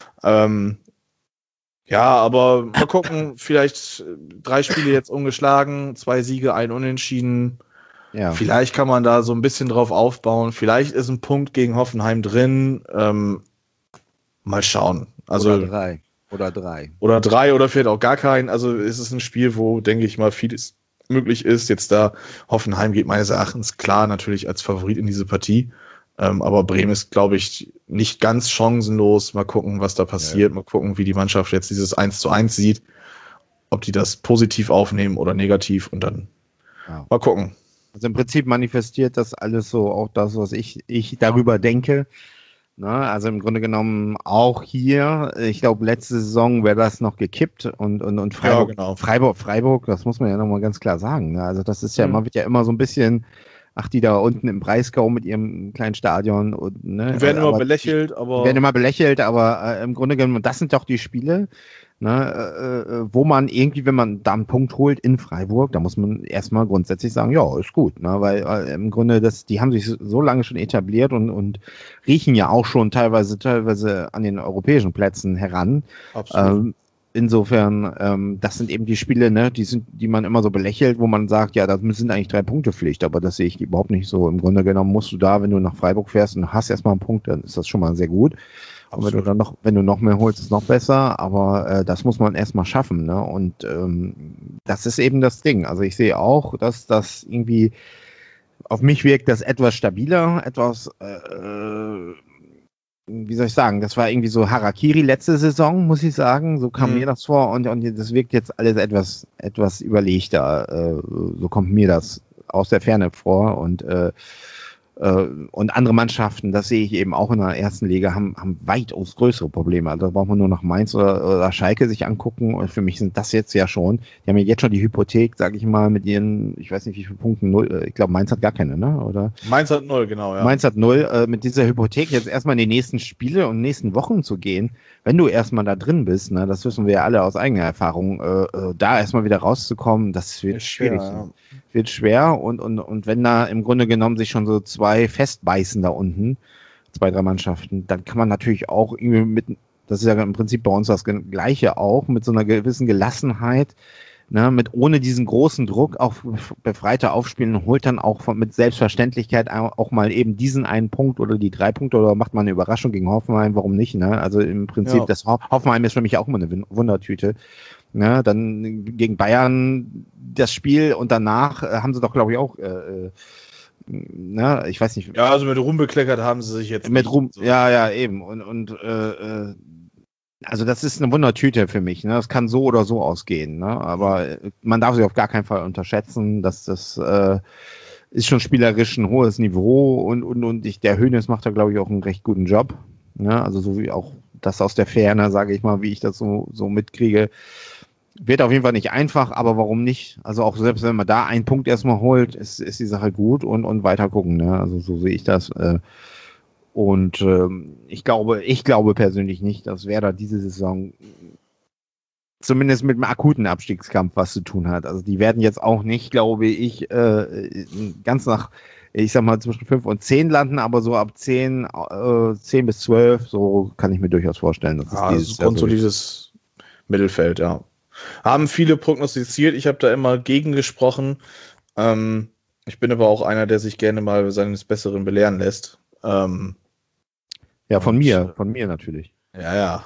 Aber mal gucken, vielleicht 3 Spiele jetzt ungeschlagen, 2 Siege, 1 Unentschieden. Ja. Vielleicht kann man da so ein bisschen drauf aufbauen. Vielleicht ist ein Punkt gegen Hoffenheim drin. Mal schauen. Also, oder drei. Oder vielleicht auch gar keinen. Also es ist ein Spiel, wo, denke ich mal, vieles möglich ist. Jetzt da Hoffenheim geht meines Erachtens klar natürlich als Favorit in diese Partie. Aber Bremen ist, glaube ich, nicht ganz chancenlos. Mal gucken, was da passiert. Ja. Mal gucken, wie die Mannschaft jetzt dieses 1:1 sieht. Ob die das positiv aufnehmen oder negativ. Und dann mal gucken. Also im Prinzip manifestiert das alles so auch das, was ich darüber denke. Na, also im Grunde genommen auch hier. Ich glaube, letzte Saison wäre das noch gekippt. Und Freiburg, ja, genau. Freiburg, das muss man ja nochmal ganz klar sagen. Ne? Also das ist ja, man wird ja immer so ein bisschen... die da unten im Breisgau mit ihrem kleinen Stadion. Und, ne, die werden immer belächelt, aber im Grunde genommen, das sind doch die Spiele, ne, wo man irgendwie, wenn man da einen Punkt holt in Freiburg, da muss man erstmal grundsätzlich sagen, ja, ist gut, ne, weil im Grunde die haben sich so lange schon etabliert und riechen ja auch schon teilweise an den europäischen Plätzen heran. Absolut. Insofern, das sind eben die Spiele, ne, die man immer so belächelt, wo man sagt, ja, das sind eigentlich 3 Punkte Pflicht, aber das sehe ich überhaupt nicht so. Im Grunde genommen musst du da, wenn du nach Freiburg fährst und hast erstmal einen Punkt, dann ist das schon mal sehr gut. Absolut. Und wenn du noch mehr holst, ist es noch besser, aber das muss man erstmal schaffen, ne? Und das ist eben das Ding. Also ich sehe auch, dass das irgendwie auf mich wirkt das etwas stabiler, etwas wie soll ich sagen, das war irgendwie so Harakiri letzte Saison, muss ich sagen, so kam mir das vor und das wirkt jetzt alles etwas überlegter, so kommt mir das aus der Ferne vor und andere Mannschaften, das sehe ich eben auch in der ersten Liga, haben weitaus größere Probleme. Also da braucht man nur nach Mainz oder Schalke sich angucken. Und für mich sind das jetzt ja schon. Die haben ja jetzt schon die Hypothek, sage ich mal, mit ihren, ich weiß nicht wie viele Punkten, 0. Ich glaube, Mainz hat gar keine, ne? Oder? Mainz hat 0, genau, ja. Mainz hat 0. Mit dieser Hypothek jetzt erstmal in die nächsten Spiele und nächsten Wochen zu gehen, wenn du erstmal da drin bist, ne, das wissen wir ja alle aus eigener Erfahrung, da erstmal wieder rauszukommen, das wird schwierig. Ja. Wird schwer und wenn da im Grunde genommen sich schon so 2 festbeißen da unten, 2, 3 Mannschaften, dann kann man natürlich auch irgendwie das ist ja im Prinzip bei uns das Gleiche auch, mit so einer gewissen Gelassenheit, ne, ohne diesen großen Druck auch befreiter aufspielen und holt dann auch mit Selbstverständlichkeit auch mal eben diesen einen Punkt oder die 3 Punkte oder macht mal eine Überraschung gegen Hoffenheim, warum nicht, ne? Also im Prinzip, das Hoffenheim ist für mich auch immer eine Wundertüte. Ja, dann gegen Bayern das Spiel und danach haben sie doch, glaube ich, auch, ich weiß nicht. Ja, also mit Ruhm bekleckert haben sie sich jetzt. Mit Ruhm, so. Ja, eben. Also das ist eine Wundertüte für mich. Ne? Das kann so oder so ausgehen. Ne? Aber man darf sich auf gar keinen Fall unterschätzen, dass das ist schon spielerisch ein hohes Niveau und der Hoeneß macht da, glaube ich, auch einen recht guten Job. Ne? Also so wie auch das aus der Ferne, sage ich mal, wie ich das so mitkriege. Wird auf jeden Fall nicht einfach, aber warum nicht? Also auch selbst wenn man da einen Punkt erstmal holt, ist die Sache gut und weiter gucken. Ne? Also so sehe ich das. Und ich glaube persönlich nicht, dass Werder diese Saison zumindest mit einem akuten Abstiegskampf was zu tun hat. Also die werden jetzt auch nicht, glaube ich, ganz nach, ich sag mal, zwischen 5 und 10 landen, aber so ab 10 bis 12, so kann ich mir durchaus vorstellen. Dass das ist grundsolides Mittelfeld, ja. Haben viele prognostiziert, ich habe da immer gegen gesprochen. Ich bin aber auch einer, der sich gerne mal seines Besseren belehren lässt. Ja, von mir natürlich. Ja.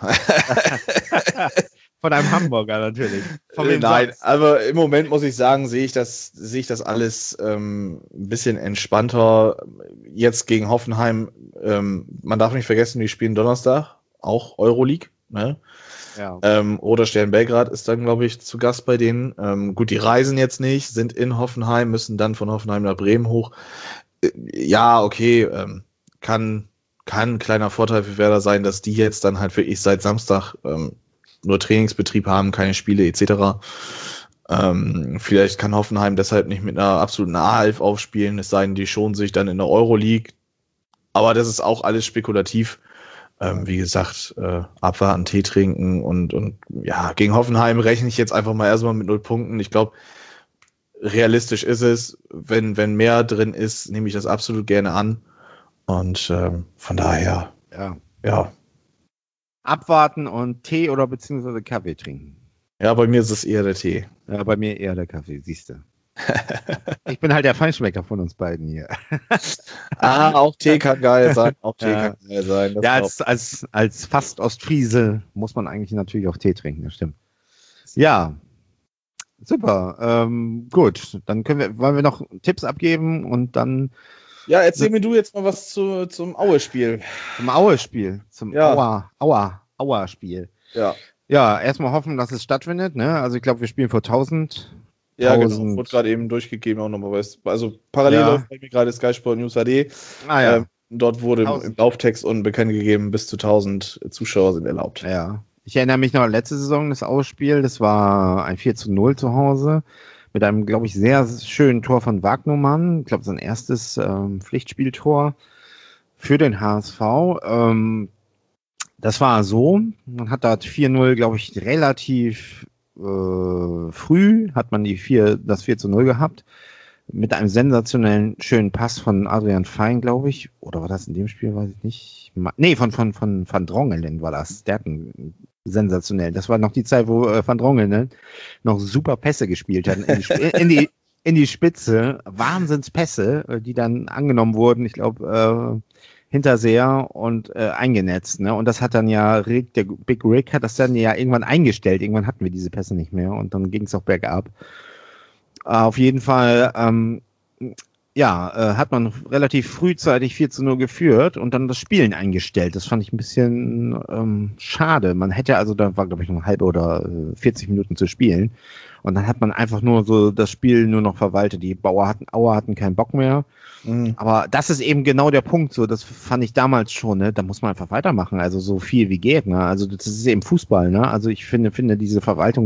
Von einem Hamburger natürlich. Nein, aber im Moment muss ich sagen, sehe ich das alles ein bisschen entspannter. Jetzt gegen Hoffenheim, man darf nicht vergessen, die spielen Donnerstag, auch Euroleague, ne? Ja. Oder Stern Belgrad ist dann, glaube ich, zu Gast bei denen. Gut, die reisen jetzt nicht, sind in Hoffenheim, müssen dann von Hoffenheim nach Bremen hoch. Ja, okay, kann ein kleiner Vorteil für Werder sein, dass die jetzt dann halt wirklich seit Samstag nur Trainingsbetrieb haben, keine Spiele etc. Vielleicht kann Hoffenheim deshalb nicht mit einer absoluten A11 aufspielen, es sei denn, die schonen sich dann in der Euroleague. Aber das ist auch alles spekulativ. Wie gesagt, abwarten, Tee trinken und ja, gegen Hoffenheim rechne ich jetzt einfach mal erstmal mit 0 Punkten. Ich glaube, realistisch ist es. Wenn mehr drin ist, nehme ich das absolut gerne an. Und von daher, ja. Abwarten und Tee oder beziehungsweise Kaffee trinken. Ja, bei mir ist es eher der Tee. Ja, bei mir eher der Kaffee, siehst du. Ich bin halt der Feinschmecker von uns beiden hier. Auch Tee kann geil sein. Ja, als fast Ostfriese muss man eigentlich natürlich auch Tee trinken, das stimmt. Ja, super. Gut, dann wollen wir noch Tipps abgeben und dann. Ja, erzähl mir du jetzt mal was zum Aue-Spiel. Zum Aue-Spiel. Zum Aue-Spiel. Ja. Ja, erstmal hoffen, dass es stattfindet. Ne? Also ich glaube, wir spielen vor 1000. Ja, genau. Wurde gerade eben durchgegeben auch nochmal. Also parallel läuft bei mir gerade Sky Sport News HD. Dort wurde im Lauftext unten bekannt gegeben, bis zu 1000 Zuschauer sind erlaubt. Ja. Ich erinnere mich noch an letzte Saison, das Ausspiel. Das war ein 4:0 zu Hause. Mit einem, glaube ich, sehr schönen Tor von Wagnumann. Ich glaube, sein erstes Pflichtspieltor für den HSV. Das war so. Man hat da 4:0, glaube ich, relativ früh hat man das 4:0 gehabt. Mit einem sensationellen, schönen Pass von Adrian Fein, glaube ich. Oder war das in dem Spiel? Weiß ich nicht. Nee, von Van Drongelen war das. Der hat einen sensationell. Das war noch die Zeit, wo Van Drongelen noch super Pässe gespielt hat. In die Spitze. Wahnsinnspässe, die dann angenommen wurden. Ich glaube, Hinterseher und eingenetzt. Ne? Und das hat dann ja der Big Rick hat das dann ja irgendwann eingestellt. Irgendwann hatten wir diese Pässe nicht mehr und dann ging es auch bergab. Auf jeden Fall hat man relativ frühzeitig 4:0 geführt und dann das Spielen eingestellt. Das fand ich ein bisschen schade. Man hätte also, da war glaube ich noch eine halbe oder 40 Minuten zu spielen und dann hat man einfach nur so das Spiel nur noch verwaltet. Die Aue hatten keinen Bock mehr. Mhm. Aber das ist eben genau der Punkt. So, das fand ich damals schon. Ne? Da muss man einfach weitermachen. Also so viel wie geht. Ne? Also das ist eben Fußball. Ne? Also ich finde diese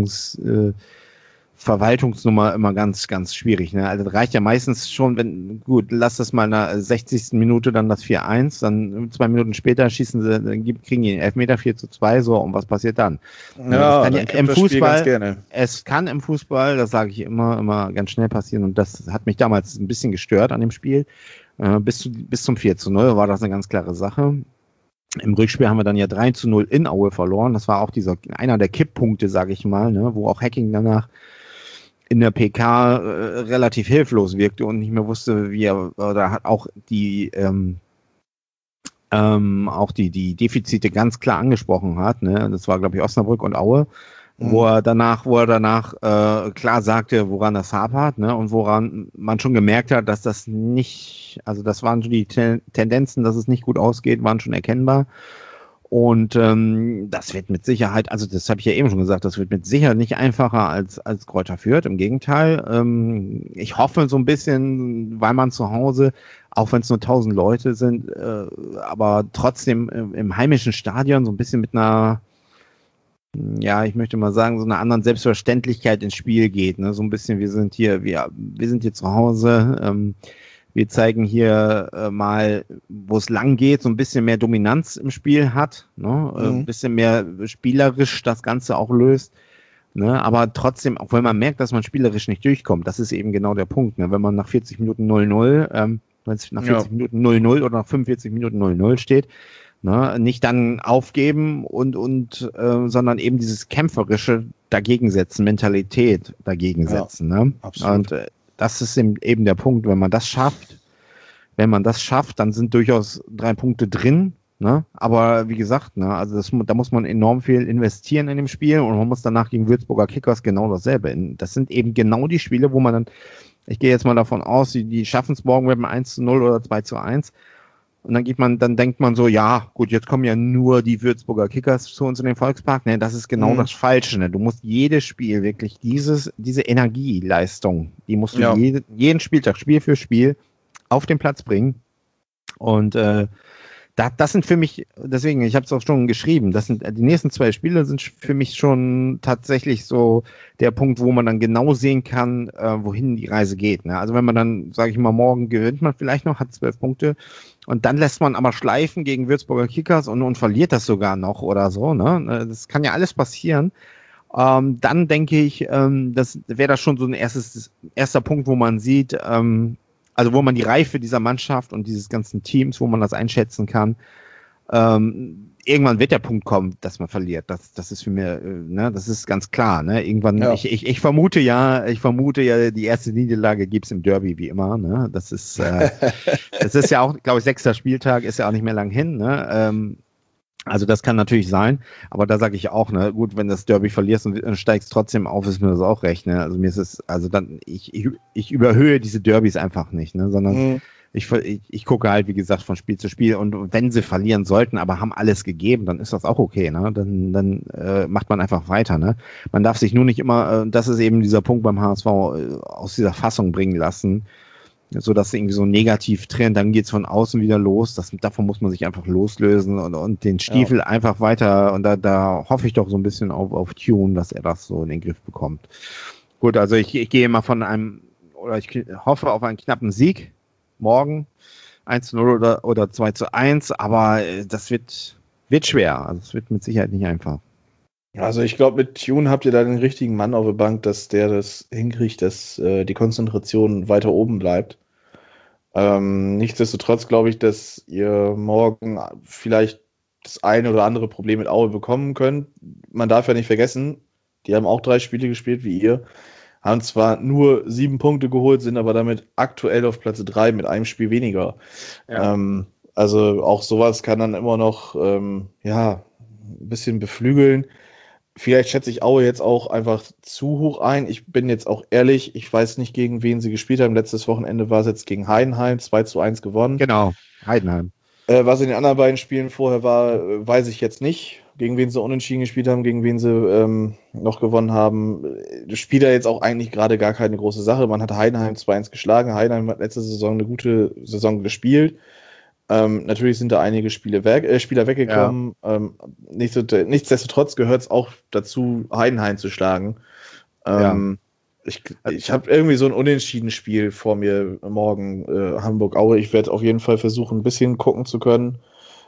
Verwaltungsnummer immer ganz, ganz schwierig. Ne? Also das reicht ja meistens schon, lass das mal in der 60. Minute dann das 4:1, dann 2 Minuten später kriegen die den Elfmeter 4:2, so, und was passiert dann? Ja, dann im Fußball, es kann im Fußball, das sage ich immer ganz schnell passieren und das hat mich damals ein bisschen gestört an dem Spiel. Bis zum 4:0 war das eine ganz klare Sache. Im Rückspiel haben wir dann ja 3:0 in Aue verloren. Das war auch einer der Kipppunkte, sage ich mal, ne, wo auch Hacking danach in der PK relativ hilflos wirkte und nicht mehr wusste, wie er, oder hat auch die Defizite ganz klar angesprochen hat. Ne? Das war, glaube ich, Osnabrück und Aue, wo er danach klar sagte, woran das hapert, ne? Und woran man schon gemerkt hat, dass das nicht, also das waren schon die Tendenzen, dass es nicht gut ausgeht, waren schon erkennbar. Und das wird mit Sicherheit, also das habe ich ja eben schon gesagt, das wird mit Sicherheit nicht einfacher als Greuther Fürth, im Gegenteil. Ich hoffe so ein bisschen, weil man zu Hause, auch wenn es nur 1000 Leute sind, aber trotzdem im heimischen Stadion so ein bisschen mit einer, ja, ich möchte mal sagen, so einer anderen Selbstverständlichkeit ins Spiel geht. Ne? So ein bisschen, wir sind hier zu Hause, wir zeigen hier mal, wo es lang geht, so ein bisschen mehr Dominanz im Spiel hat, ne? Ein bisschen mehr spielerisch das Ganze auch löst. Ne? Aber trotzdem, auch wenn man merkt, dass man spielerisch nicht durchkommt, das ist eben genau der Punkt. Ne? Wenn man nach 40 Minuten 0-0, wenn es nach 40 Minuten 0-0 oder nach 45 Minuten 0-0 steht, ne? Nicht dann aufgeben sondern eben dieses kämpferische Dagegensetzen, Mentalität dagegensetzen. Ne? Absolut. Und das ist eben der Punkt, wenn man das schafft, dann sind durchaus 3 Punkte drin. Ne? Aber wie gesagt, ne, also da muss man enorm viel investieren in dem Spiel und man muss danach gegen Würzburger Kickers genau dasselbe. Das sind eben genau die Spiele, wo man dann, ich gehe jetzt mal davon aus, die schaffen es morgen mit einem 1-0 oder 2-1 und dann denkt man so, ja gut, jetzt kommen ja nur die Würzburger Kickers zu uns in den Volkspark. Ne, das ist genau das Falsche. Ne? Du musst jedes Spiel wirklich diese Energieleistung, die musst du jeden Spieltag, Spiel für Spiel auf den Platz bringen und das sind für mich, deswegen, ich habe es auch schon geschrieben, die nächsten 2 Spiele sind für mich schon tatsächlich so der Punkt, wo man dann genau sehen kann, wohin die Reise geht. Ne? Also wenn man dann, sage ich mal, morgen gewinnt man vielleicht noch, hat 12 Punkte und dann lässt man aber schleifen gegen Würzburger Kickers und verliert das sogar noch oder so. Ne? Das kann ja alles passieren. Dann denke ich, das wäre das schon so ein erster Punkt, wo man sieht, also wo man die Reife dieser Mannschaft und dieses ganzen Teams, wo man das einschätzen kann, irgendwann wird der Punkt kommen, dass man verliert. Das ist für mich, ne, das ist ganz klar. Ne? Irgendwann, ich vermute ja, die erste Niederlage gibt's im Derby wie immer. Ne? Das ist ja auch, glaube ich, 6. Spieltag, ist ja auch nicht mehr lang hin. Ne? Also das kann natürlich sein, aber da sage ich auch, ne, gut, wenn das Derby verlierst und steigst trotzdem auf, ist mir das auch recht, ne? Also mir ist es, also dann, ich überhöhe diese Derbys einfach nicht, ne, sondern ich gucke halt, wie gesagt, von Spiel zu Spiel und wenn sie verlieren sollten, aber haben alles gegeben, dann ist das auch okay, ne? Dann macht man einfach weiter, ne? Man darf sich nur nicht immer, das ist eben dieser Punkt beim HSV, aus dieser Fassung bringen lassen, so dass irgendwie so ein Negativ-Trend, dann geht's von außen wieder los. Davon muss man sich einfach loslösen und den Stiefel einfach weiter, und da hoffe ich doch so ein bisschen auf Tune, dass er das so in den Griff bekommt. Gut, also ich gehe mal ich hoffe auf einen knappen Sieg morgen, 1-0 oder 2-1, aber das wird schwer. Also es wird mit Sicherheit nicht einfach. Also ich glaube, mit Tune habt ihr da den richtigen Mann auf der Bank, dass der das hinkriegt, dass die Konzentration weiter oben bleibt. Nichtsdestotrotz glaube ich, dass ihr morgen vielleicht das eine oder andere Problem mit Aue bekommen könnt. Man darf ja nicht vergessen, die haben auch 3 Spiele gespielt wie ihr, haben zwar nur 7 Punkte geholt, sind aber damit aktuell auf Platz 3 mit einem Spiel weniger. Ja. Also auch sowas kann dann immer noch ein bisschen beflügeln. Vielleicht schätze ich Aue jetzt auch einfach zu hoch ein. Ich bin jetzt auch ehrlich, ich weiß nicht, gegen wen sie gespielt haben. Letztes Wochenende war es jetzt gegen Heidenheim, 2-1 gewonnen. Genau, Heidenheim. Was in den anderen beiden Spielen vorher war, weiß ich jetzt nicht. Gegen wen sie unentschieden gespielt haben, gegen wen sie noch gewonnen haben. Das spielt ja jetzt auch eigentlich gerade gar keine große Sache. Man hat Heidenheim 2-1 geschlagen. Heidenheim hat letzte Saison eine gute Saison gespielt. Natürlich sind da einige Spieler weggekommen. Ja. Nichtsdestotrotz gehört es auch dazu, Heidenheim zu schlagen. Ich habe irgendwie so ein Unentschieden-Spiel vor mir morgen, Hamburg-Aue. Ich werde auf jeden Fall versuchen, ein bisschen gucken zu können.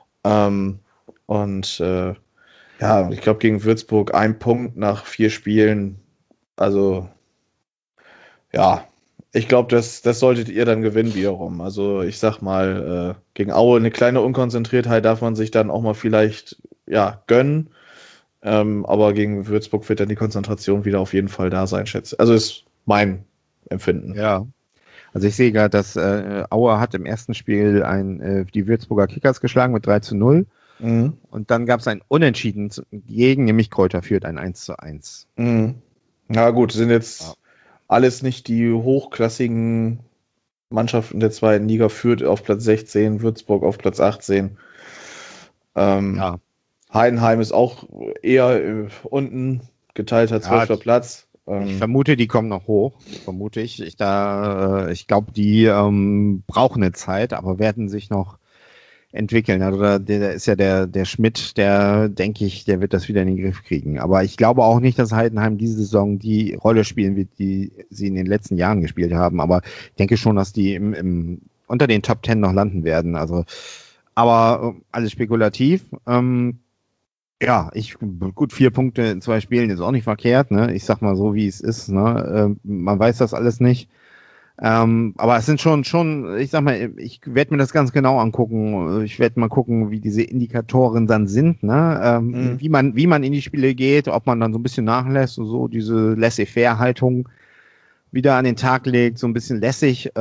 Ich glaube, gegen Würzburg 1 Punkt nach 4 Spielen. Also, ja. Ich glaube, das solltet ihr dann gewinnen wiederum. Also ich sag mal, gegen Aue eine kleine Unkonzentriertheit darf man sich dann auch mal vielleicht gönnen. Aber gegen Würzburg wird dann die Konzentration wieder auf jeden Fall da sein, schätze. Also ist mein Empfinden. Ja. Also ich sehe gerade, dass Aue hat im ersten Spiel die Würzburger Kickers geschlagen mit 3-0. Mhm. Und dann gab es ein Unentschieden gegen, nämlich Kräuter Fürth, ein 1-1. Mhm. Na gut, sind jetzt alles nicht die hochklassigen Mannschaften der 2. Liga. Fürth auf Platz 16, Würzburg auf Platz 18. Heidenheim ist auch eher unten, geteilter 12. Platz. Ich vermute, die kommen noch hoch, vermute ich. Ich glaube, die brauchen eine Zeit, aber werden sich noch entwickeln. Also der ist ja der Schmidt, der wird das wieder in den Griff kriegen. Aber ich glaube auch nicht, dass Heidenheim diese Saison die Rolle spielen wird, die sie in den letzten Jahren gespielt haben. Aber ich denke schon, dass die unter den Top 10 noch landen werden. Also, aber alles spekulativ. Ja, gut, 4 Punkte in 2 Spielen ist auch nicht verkehrt, ne? Ich sag mal so, wie es ist, ne? Man weiß das alles nicht. Aber es sind schon, ich sag mal, ich werde mir das ganz genau angucken. Ich werde mal gucken, wie diese Indikatoren dann sind, ne? Wie man in die Spiele geht, ob man dann so ein bisschen nachlässt und so diese Laissez-faire-Haltung wieder an den Tag legt, so ein bisschen lässig.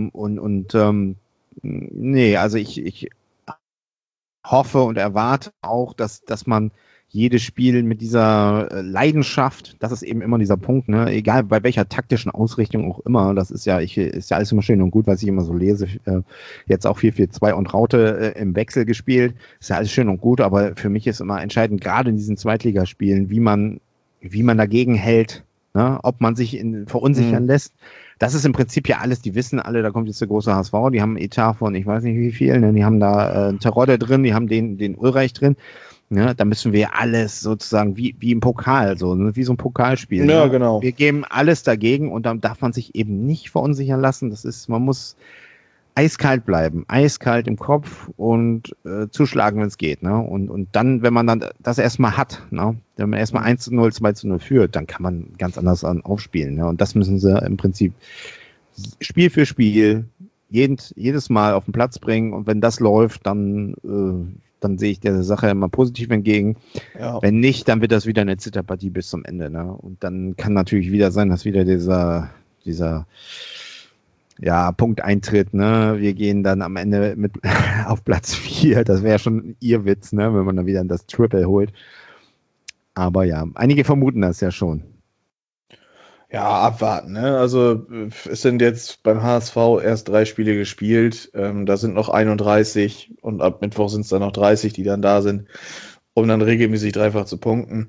Nee, also ich hoffe und erwarte auch, dass man jedes Spiel mit dieser Leidenschaft, das ist eben immer dieser Punkt, ne, egal bei welcher taktischen Ausrichtung auch immer, das ist ja alles immer schön und gut, was ich immer so lese, jetzt auch 4-4-2 und Raute im Wechsel gespielt, ist ja alles schön und gut, aber für mich ist immer entscheidend, gerade in diesen Zweitligaspielen, wie man dagegen hält, ne, ob man sich verunsichern lässt. Das ist im Prinzip ja alles, die wissen alle, da kommt jetzt der große HSV, die haben einen Etat von ich weiß nicht wie viel, ne? Die haben da Terodde drin, die haben den Ulreich drin. Ja, da müssen wir alles sozusagen wie im Pokal, so, ne? Wie so ein Pokalspiel. Ja, ne? genau. Wir geben alles dagegen und dann darf man sich eben nicht verunsichern lassen. Man muss eiskalt bleiben, eiskalt im Kopf und zuschlagen, wenn es geht. Ne? Und dann, wenn man dann das erstmal hat, ne? Wenn man erstmal 1-0, 2-0 führt, dann kann man ganz anders aufspielen. Ne? Und das müssen sie im Prinzip Spiel für Spiel jedes Mal auf den Platz bringen. Und wenn das läuft, dann sehe ich der Sache immer positiv entgegen. Ja. Wenn nicht, dann wird das wieder eine Zitterpartie bis zum Ende. Ne? Und dann kann natürlich wieder sein, dass wieder dieser Punkt eintritt. Ne? Wir gehen dann am Ende mit auf Platz 4. Das wäre schon ihr Witz, ne? Wenn man dann wieder das Triple holt. Aber ja, einige vermuten das ja schon. Ja, abwarten. Ne? Also es sind jetzt beim HSV erst 3 Spiele gespielt. Da sind noch 31 und ab Mittwoch sind es dann noch 30, die dann da sind, um dann regelmäßig dreifach zu punkten.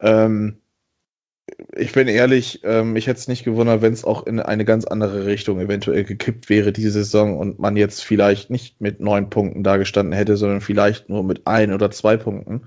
Ich bin ehrlich, ich hätte es nicht gewundert, wenn es auch in eine ganz andere Richtung eventuell gekippt wäre diese Saison und man jetzt vielleicht nicht mit 9 Punkten da gestanden hätte, sondern vielleicht nur mit 1 oder 2 Punkten.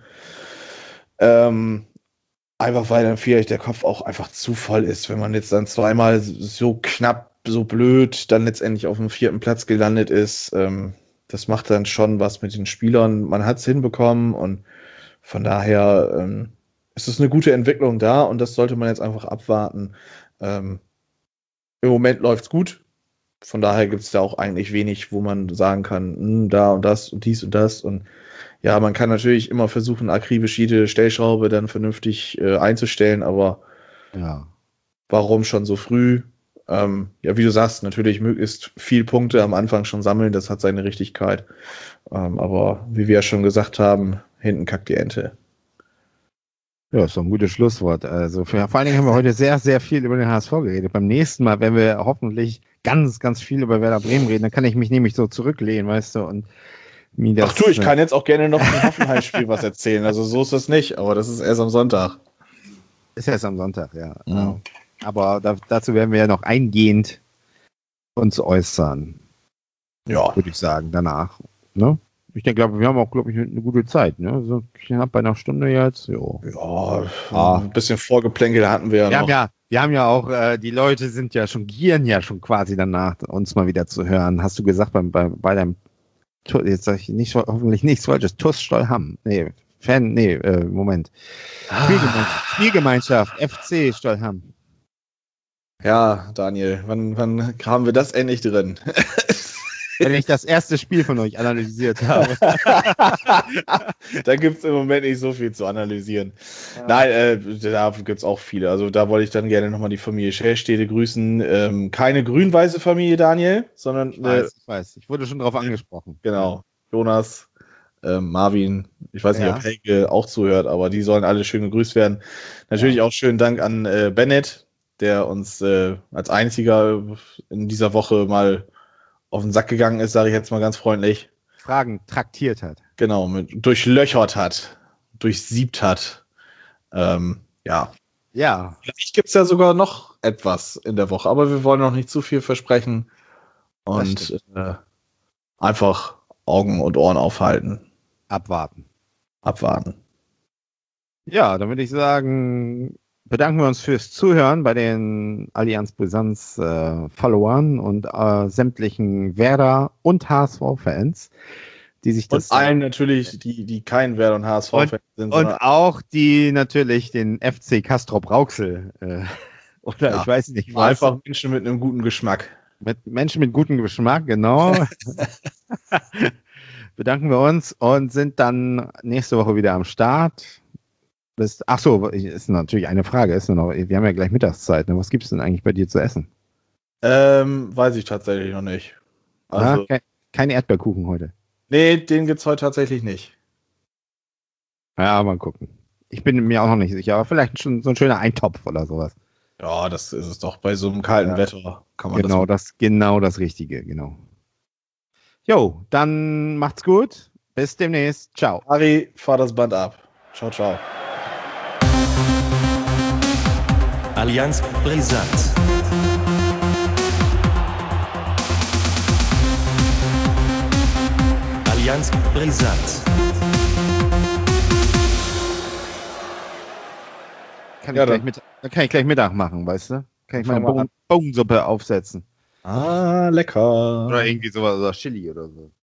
Einfach weil dann vielleicht der Kopf auch einfach zu voll ist, wenn man jetzt dann zweimal so knapp, so blöd dann letztendlich auf dem 4. Platz gelandet ist. Das macht dann schon was mit den Spielern. Man hat es hinbekommen und von daher ist es eine gute Entwicklung da und das sollte man jetzt einfach abwarten. Im Moment läuft es gut. Von daher gibt es da auch eigentlich wenig, wo man sagen kann, da und das und dies und das und ja, man kann natürlich immer versuchen, akribisch jede Stellschraube dann vernünftig einzustellen, aber ja, warum schon so früh? Ja, wie du sagst, natürlich möglichst viel Punkte am Anfang schon sammeln, das hat seine Richtigkeit. Aber wie wir ja schon gesagt haben, hinten kackt die Ente. Ja, ist doch ein gutes Schlusswort. Also vor allen Dingen haben wir heute sehr, sehr viel über den HSV geredet. Beim nächsten Mal werden wir hoffentlich ganz, ganz viel über Werder Bremen reden. Dann kann ich mich nämlich so zurücklehnen, weißt du, und ach du, ich kann jetzt auch gerne noch ein Hoffenheim-Spiel was erzählen. Also so ist das nicht, aber das ist erst am Sonntag. Ist erst am Sonntag, ja. Mhm. Aber dazu werden wir ja noch eingehend uns äußern. Ja. Würde ich sagen, danach. Ne? Ich denke, wir haben auch, glaube ich, eine gute Zeit. Ne? So knapp bei einer Stunde jetzt. Jo. Ja, ein bisschen Vorgeplänkel hatten wir ja noch. Wir haben ja auch, die Leute gieren ja schon quasi danach, uns mal wieder zu hören. Hast du gesagt, bei deinem jetzt sage ich hoffentlich nichts Falsches. TuS Stollham. Moment. Spielgemeinschaft. FC Stollham. Ja, Daniel, wann haben wir das endlich drin? Wenn ich das erste Spiel von euch analysiert habe. Da gibt es im Moment nicht so viel zu analysieren. Ja. Nein, da gibt es auch viele. Also da wollte ich dann gerne nochmal die Familie Schellstede grüßen. Keine grün-weiße Familie, Daniel, sondern... Ich weiß. Ich wurde schon darauf angesprochen. Genau. Jonas, Marvin, ich weiß nicht, ob Helge auch zuhört, aber die sollen alle schön gegrüßt werden. Natürlich auch schönen Dank an Bennett, der uns als einziger in dieser Woche mal auf den Sack gegangen ist, sage ich jetzt mal ganz freundlich. Fragen traktiert hat. Genau, durchlöchert hat, durchsiebt hat. Ja. Vielleicht gibt es ja sogar noch etwas in der Woche, aber wir wollen noch nicht zu viel versprechen und einfach Augen und Ohren aufhalten. Abwarten. Ja, dann würde ich sagen, bedanken wir uns fürs Zuhören bei den Allianz Brisanz Followern und sämtlichen Werder- und HSV-Fans, die sich Und allen natürlich, die kein Werder und HSV-Fan sind. Und auch die natürlich den FC Castrop Rauxel oder ich weiß nicht was. Einfach Menschen mit einem guten Geschmack. Mit Menschen mit gutem Geschmack, genau. Bedanken wir uns und sind dann nächste Woche wieder am Start. Achso, ist natürlich eine Frage. Wir haben ja gleich Mittagszeit. Ne? Was gibt es denn eigentlich bei dir zu essen? Weiß ich tatsächlich noch nicht. Also, kein Erdbeerkuchen heute. Nee, den gibt's heute tatsächlich nicht. Ja, mal gucken. Ich bin mir auch noch nicht sicher, aber vielleicht schon so ein schöner Eintopf oder sowas. Ja, das ist es doch bei so einem kalten Wetter. Kann man genau das Richtige, genau. Jo, dann macht's gut. Bis demnächst. Ciao. Harry, fahr das Band ab. Ciao, ciao. Allianz Brisant. Allianz Brisant. Kann ich gleich Mittag machen, weißt du? Kann ich meine Bohnensuppe aufsetzen. Ah, lecker. Oder irgendwie sowas, oder Chili oder so.